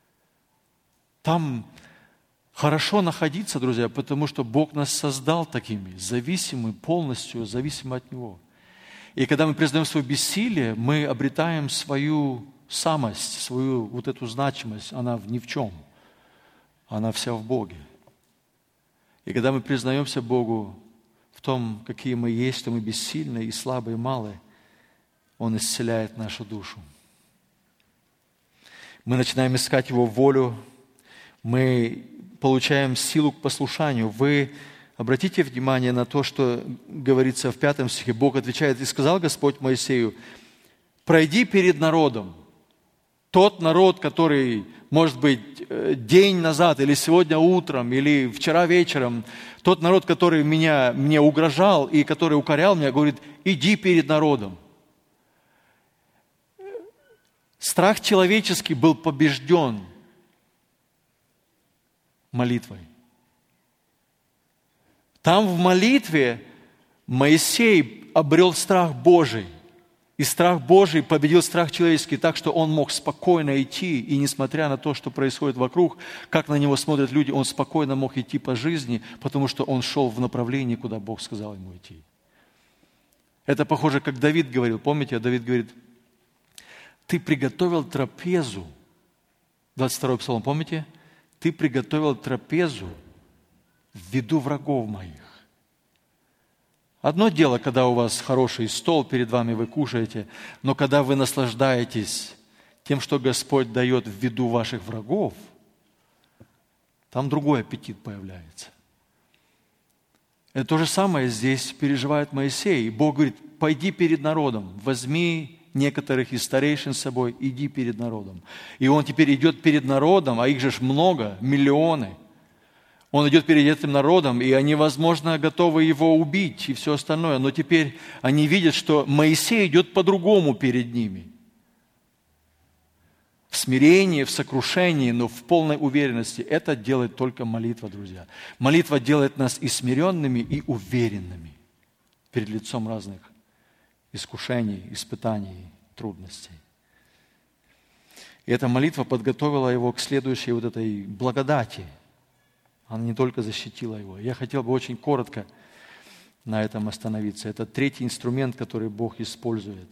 Там хорошо находиться, друзья, потому что Бог нас создал такими, зависимыми, полностью зависимы от Него. И когда мы признаем свое бессилие, мы обретаем свою самость, свою вот эту значимость. Она ни в чем. Она вся в Боге. И когда мы признаемся Богу в том, какие мы есть, что мы бессильны и слабые, и малые, Он исцеляет нашу душу. Мы начинаем искать Его волю, мы получаем силу к послушанию. Вы обратите внимание на то, что говорится в пятом стихе. Бог отвечает: «И сказал Господь Моисею: пройди перед народом». Тот народ, который, может быть, день назад, или сегодня утром, или вчера вечером, тот народ, который меня, мне угрожал и который укорял меня, говорит: иди перед народом. Страх человеческий был побежден молитвой. Там в молитве Моисей обрел страх Божий. И страх Божий победил страх человеческий так, что он мог спокойно идти. И несмотря на то, что происходит вокруг, как на него смотрят люди, он спокойно мог идти по жизни, потому что он шел в направлении, куда Бог сказал ему идти. Это похоже, как Давид говорил. Помните, Давид говорит: ты приготовил трапезу. двадцать второй псалом, помните? Ты приготовил трапезу в виду врагов моих. Одно дело, когда у вас хороший стол перед вами, вы кушаете, но когда вы наслаждаетесь тем, что Господь дает в виду ваших врагов, там другой аппетит появляется. Это то же самое здесь переживает Моисей. И Бог говорит: пойди перед народом, возьми некоторых из старейшин с собой, иди перед народом. И он теперь идет перед народом, а их же ж много, миллионы. Он идет перед этим народом, и они, возможно, готовы его убить и все остальное. Но теперь они видят, что Моисей идет по-другому перед ними. В смирении, в сокрушении, но в полной уверенности. Это делает только молитва, друзья. Молитва делает нас и смиренными, и уверенными перед лицом разных искушений, испытаний, трудностей. И эта молитва подготовила его к следующей вот этой благодати. Она не только защитила его. Я хотел бы очень коротко на этом остановиться. Это третий инструмент, который Бог использует.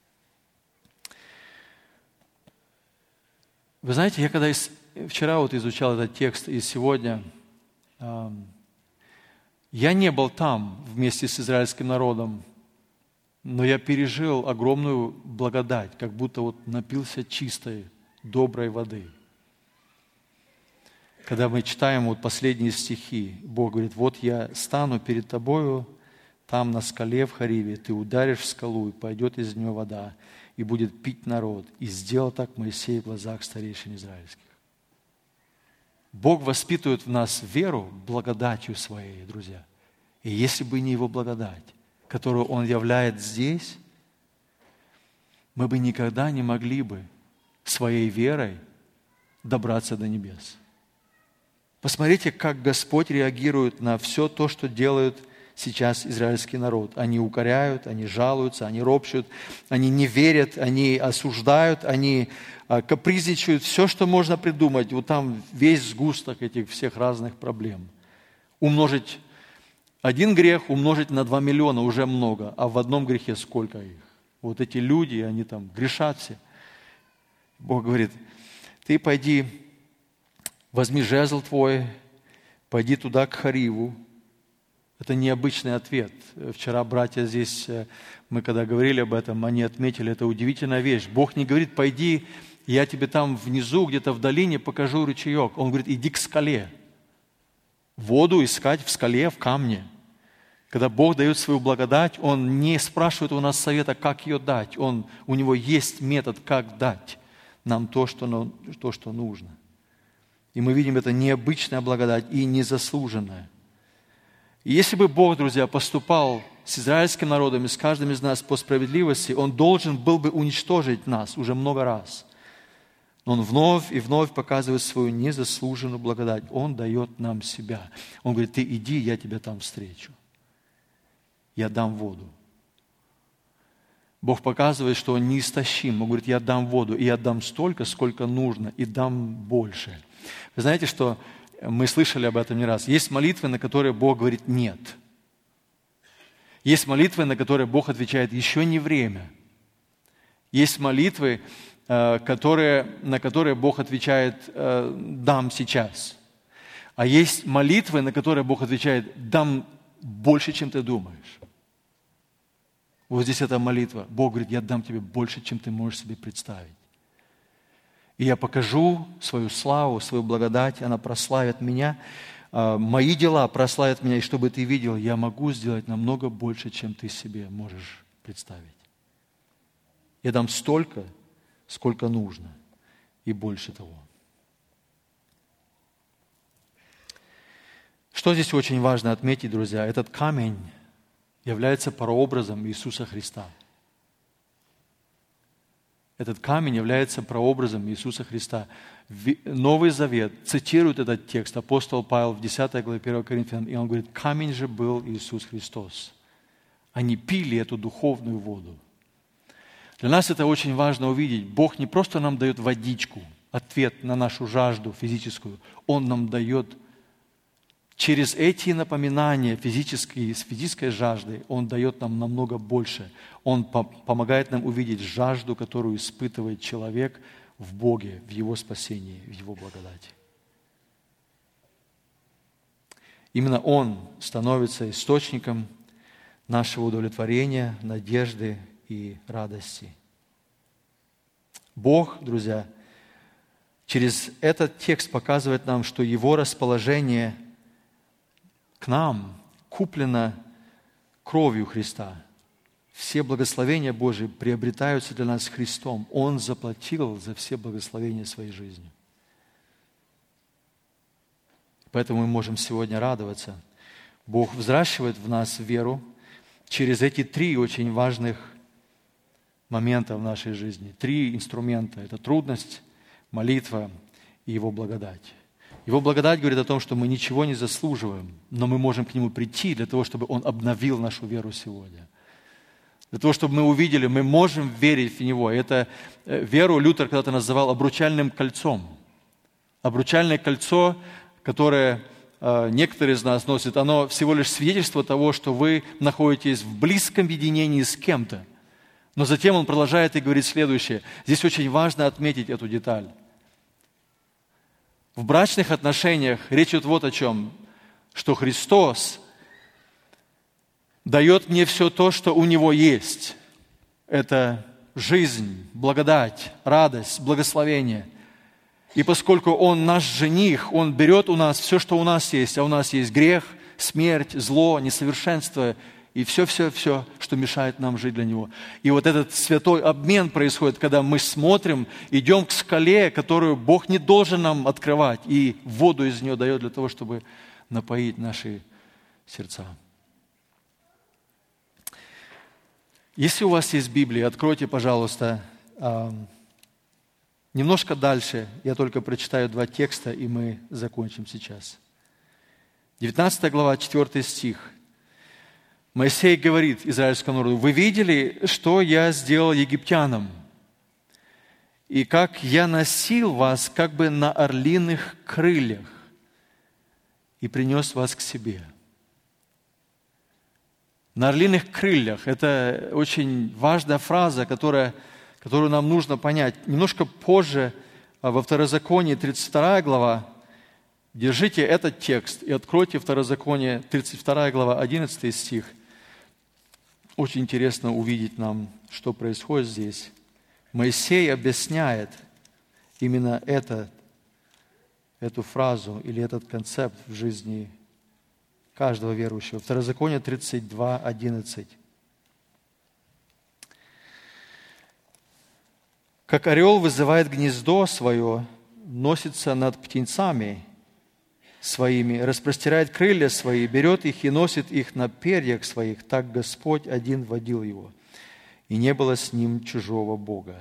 Вы знаете, я когда из, вчера вот изучал этот текст, и сегодня э, я не был там вместе с израильским народом, но я пережил огромную благодать, как будто вот напился чистой, доброй воды. Когда мы читаем вот последние стихи, Бог говорит: вот я стану перед тобою там на скале в Хориве, ты ударишь в скалу, и пойдет из нее вода, и будет пить народ. И сделал так Моисей в глазах старейшин израильских. Бог воспитывает в нас веру благодатью своей, друзья. И если бы не Его благодать, которую Он являет здесь, мы бы никогда не могли бы своей верой добраться до небес. Посмотрите, как Господь реагирует на все то, что делают сейчас израильский народ. Они укоряют, они жалуются, они ропщут, они не верят, они осуждают, они капризничают. Все, что можно придумать, вот там весь сгусток этих всех разных проблем. Умножить один грех, умножить на два миллиона уже много, а в одном грехе сколько их? Вот эти люди, они там грешат все. Бог говорит: ты пойди, возьми жезл твой, пойди туда, к Хориву. Это необычный ответ. Вчера братья здесь, мы когда говорили об этом, они отметили, это удивительная вещь. Бог не говорит: пойди, я тебе там внизу, где-то в долине покажу ручеек. Он говорит: иди к скале. Воду искать в скале, в камне. Когда Бог дает свою благодать, Он не спрашивает у нас совета, как ее дать. Он, у Него есть метод, как дать нам то, что, то, что нужно. И мы видим, это необычная благодать и незаслуженная. И если бы Бог, друзья, поступал с израильским народом и с каждым из нас по справедливости, Он должен был бы уничтожить нас уже много раз. Но Он вновь и вновь показывает свою незаслуженную благодать. Он дает нам себя. Он говорит: ты иди, я тебя там встречу. Я дам воду. Бог показывает, что Он неистощим. Он говорит: я дам воду, и я дам столько, сколько нужно, и дам больше. Вы знаете, что мы слышали об этом не раз. Есть молитвы, на которые Бог говорит «нет». Есть молитвы, на которые Бог отвечает «еще не время». Есть молитвы, которые, на которые Бог отвечает «дам сейчас». А есть молитвы, на которые Бог отвечает «дам больше, чем ты думаешь». Вот здесь эта молитва. Бог говорит: я дам тебе больше, чем ты можешь себе представить. И я покажу свою славу, свою благодать, она прославит меня. Мои дела прославят меня, и чтобы ты видел, я могу сделать намного больше, чем ты себе можешь представить. Я дам столько, сколько нужно, и больше того. Что здесь очень важно отметить, друзья? Этот камень является прообразом Иисуса Христа. Этот камень является прообразом Иисуса Христа. Новый Завет цитирует этот текст. Апостол Павел в десятой главе первого Коринфянам, и он говорит: камень же был Иисус Христос. Они пили эту духовную воду. Для нас это очень важно увидеть. Бог не просто нам дает водичку, ответ на нашу жажду физическую. Он нам дает через эти напоминания физические, с физической жаждой, Он дает нам намного больше. Он помогает нам увидеть жажду, которую испытывает человек в Боге, в Его спасении, в Его благодати. Именно Он становится источником нашего удовлетворения, надежды и радости. Бог, друзья, через этот текст показывает нам, что Его расположение к нам куплено кровью Христа. Все благословения Божьи приобретаются для нас Христом. Он заплатил за все благословения своей жизни. Поэтому мы можем сегодня радоваться. Бог взращивает в нас веру через эти три очень важных момента в нашей жизни. Три инструмента. Это трудность, молитва и Его благодать. Его благодать говорит о том, что мы ничего не заслуживаем, но мы можем к Нему прийти для того, чтобы Он обновил нашу веру сегодня. Для того, чтобы мы увидели, мы можем верить в Него. Это веру Лютер когда-то называл обручальным кольцом. Обручальное кольцо, которое некоторые из нас носят, оно всего лишь свидетельство того, что вы находитесь в близком единении с кем-то. Но затем он продолжает и говорит следующее. Здесь очень важно отметить эту деталь. В брачных отношениях речь идет вот о чем, что Христос дает мне все то, что у Него есть. Это жизнь, благодать, радость, благословение. И поскольку Он наш жених, Он берет у нас все, что у нас есть, а у нас есть грех, смерть, зло, несовершенство и все-все-все, что мешает нам жить для Него. И вот этот святой обмен происходит, когда мы смотрим, идем к скале, которую Бог не должен нам открывать, и воду из нее дает для того, чтобы напоить наши сердца. Если у вас есть Библия, откройте, пожалуйста, немножко дальше. Я только прочитаю два текста, и мы закончим сейчас. девятнадцатая глава, четвёртый стих. Моисей говорит израильскому народу: «Вы видели, что я сделал египтянам, и как я носил вас как бы на орлиных крыльях и принес вас к себе». На орлиных крыльях – это очень важная фраза, которая, которую нам нужно понять. Немножко позже, во Второзаконии, тридцать вторая глава, держите этот текст и откройте Второзаконие, тридцать вторая глава, одиннадцатый стих. Очень интересно увидеть нам, что происходит здесь. Моисей объясняет именно это, эту фразу или этот концепт в жизни каждого верующего. Второзаконие тридцать два, одиннадцать. «Как орел вызывает гнездо свое, носится над птенцами своими, распростирает крылья свои, берет их и носит их на перьях своих, так Господь один водил его, и не было с ним чужого Бога».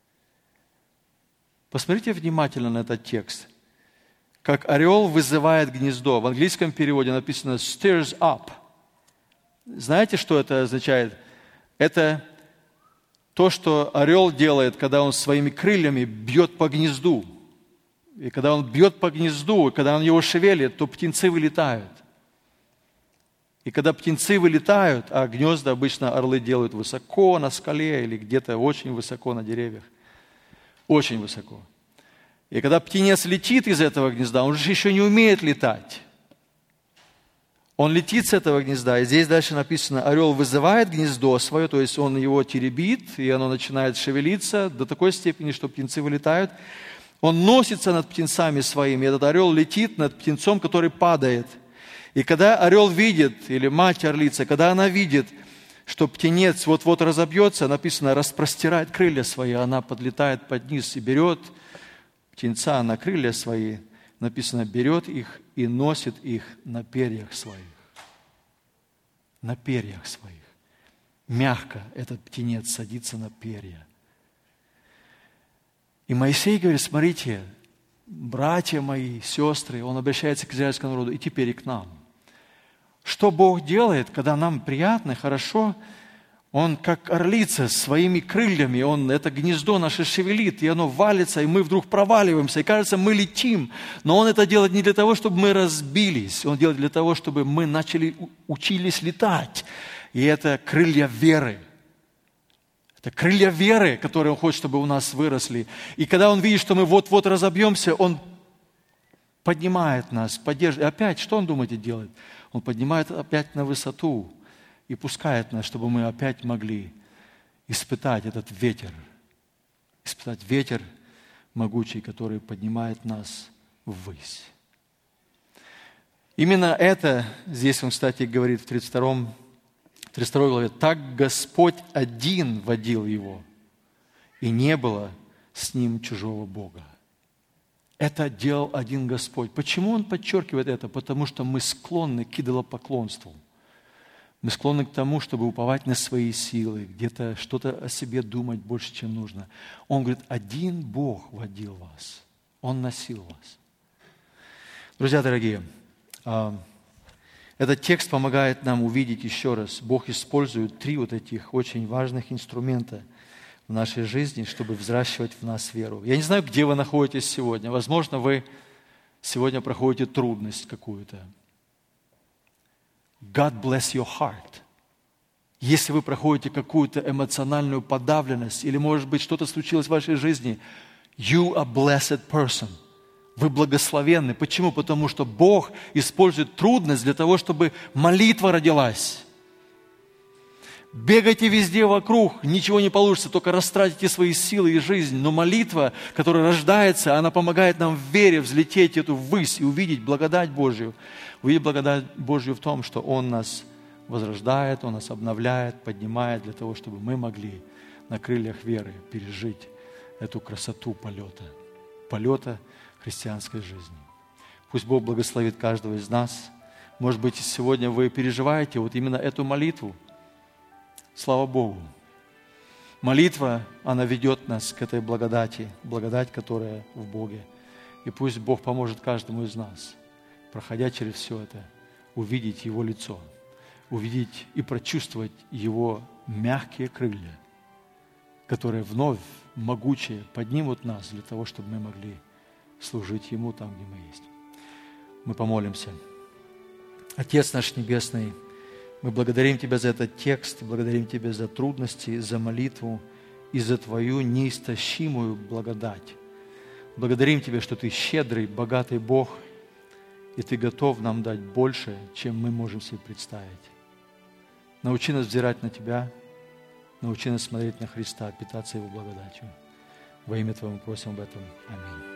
Посмотрите внимательно на этот текст. Как орел вызывает гнездо. В английском переводе написано stirs up. Знаете, что это означает? Это то, что орел делает, когда он своими крыльями бьет по гнезду. И когда он бьет по гнезду, и когда он его шевелит, то птенцы вылетают. И когда птенцы вылетают, а гнезда обычно орлы делают высоко на скале или где-то очень высоко на деревьях. Очень высоко. И когда птенец летит из этого гнезда, он же еще не умеет летать. Он летит с этого гнезда, и здесь дальше написано: орел вызывает гнездо свое, то есть он его теребит, и оно начинает шевелиться до такой степени, что птенцы вылетают. Он носится над птенцами своими, и этот орел летит над птенцом, который падает. И когда орел видит, или мать орлица, когда она видит, что птенец вот-вот разобьется, написано, распростирает крылья свои, она подлетает под низ и берет птенца на крылья свои, написано, берет их и носит их на перьях своих. На перьях своих. Мягко этот птенец садится на перья. И Моисей говорит: смотрите, братья мои, сестры, он обращается к израильскому народу и теперь и к нам. Что Бог делает, когда нам приятно, хорошо? Он как орлица своими крыльями, он это гнездо наше шевелит, и оно валится, и мы вдруг проваливаемся, и кажется, мы летим. Но он это делает не для того, чтобы мы разбились, он делает для того, чтобы мы начали, учились летать. И это крылья веры. Это крылья веры, которые он хочет, чтобы у нас выросли. И когда он видит, что мы вот-вот разобьемся, он поднимает нас, поддерживает. И опять, что он, думаете, делает? Он поднимает опять на высоту. и пускает нас, чтобы мы опять могли испытать этот ветер, испытать ветер могучий, который поднимает нас ввысь. Именно это здесь он, кстати, говорит в тридцать второй главе. «Так Господь один водил его, и не было с ним чужого Бога». Это делал один Господь. Почему он подчеркивает это? Потому что мы склонны к идолопоклонству. Мы склонны к тому, чтобы уповать на свои силы, где-то что-то о себе думать больше, чем нужно. Он говорит, один Бог водил вас. Он носил вас. Друзья дорогие, этот текст помогает нам увидеть еще раз. Бог использует три вот этих очень важных инструмента в нашей жизни, чтобы взращивать в нас веру. Я не знаю, где вы находитесь сегодня. Возможно, вы сегодня проходите трудность какую-то. God bless your heart. Если вы проходите какую-то эмоциональную подавленность, или, может быть, что-то случилось в вашей жизни, you a blessed person. Вы благословенны. Почему? Потому что Бог использует трудность для того, чтобы молитва родилась. Бегайте везде вокруг, ничего не получится, только растратите свои силы и жизнь. Но молитва, которая рождается, она помогает нам в вере взлететь эту ввысь и увидеть благодать Божью. Увидеть благодать Божью в том, что Он нас возрождает, Он нас обновляет, поднимает для того, чтобы мы могли на крыльях веры пережить эту красоту полета, полета христианской жизни. Пусть Бог благословит каждого из нас. Может быть, сегодня вы переживаете вот именно эту молитву. Слава Богу. Молитва, она ведет нас к этой благодати, благодать, которая в Боге. И пусть Бог поможет каждому из нас, проходя через все это, увидеть Его лицо, увидеть и прочувствовать Его мягкие крылья, которые вновь могучие поднимут нас для того, чтобы мы могли служить Ему там, где мы есть. Мы помолимся. Отец наш Небесный, мы благодарим Тебя за этот текст, благодарим Тебя за трудности, за молитву и за Твою неистощимую благодать. Благодарим Тебя, что Ты щедрый, богатый Бог, и Ты готов нам дать больше, чем мы можем себе представить. Научи нас взирать на Тебя, научи нас смотреть на Христа, питаться Его благодатью. Во имя Твое мы просим об этом. Аминь.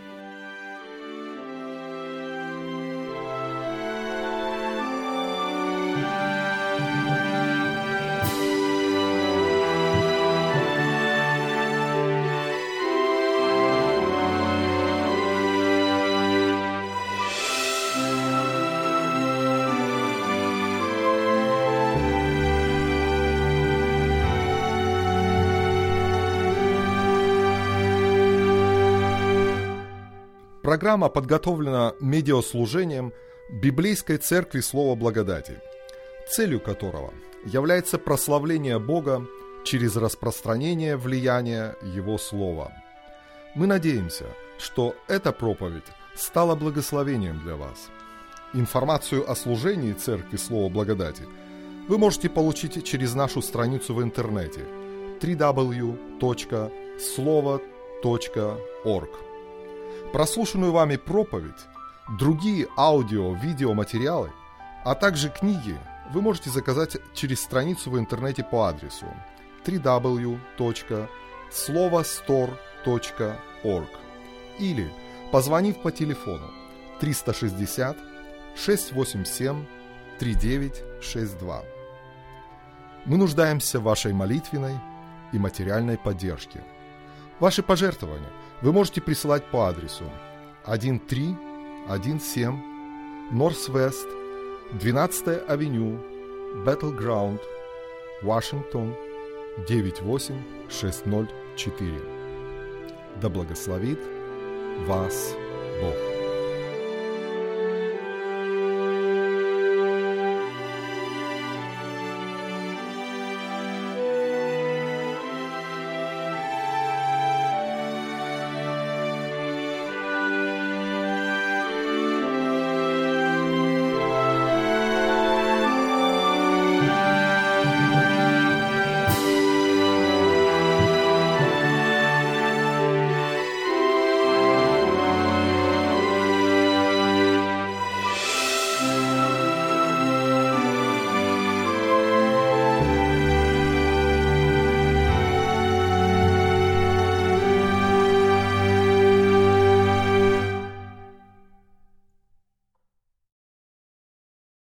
Программа подготовлена медиаслужением Библейской Церкви Слова Благодати, целью которого является прославление Бога через распространение влияния Его Слова. Мы надеемся, что эта проповедь стала благословением для вас. Информацию о служении Церкви Слова Благодати вы можете получить через нашу страницу в интернете дабл ю дабл ю дабл ю точка слово точка орг. Прослушанную вами проповедь, другие аудио-видеоматериалы, а также книги вы можете заказать через страницу в интернете по адресу дабл ю дабл ю дабл ю точка слово стор точка орг или позвонив по телефону триста шестьдесят шестьсот восемьдесят семь тридцать девять шестьдесят два. Мы нуждаемся в вашей молитвенной и материальной поддержке. Ваши пожертвования вы можете присылать по адресу тысяча триста семнадцать Норс-Вест, двенадцатая авеню, Battleground, Вашингтон, девять восемь шесть ноль четыре. Да благословит вас Бог.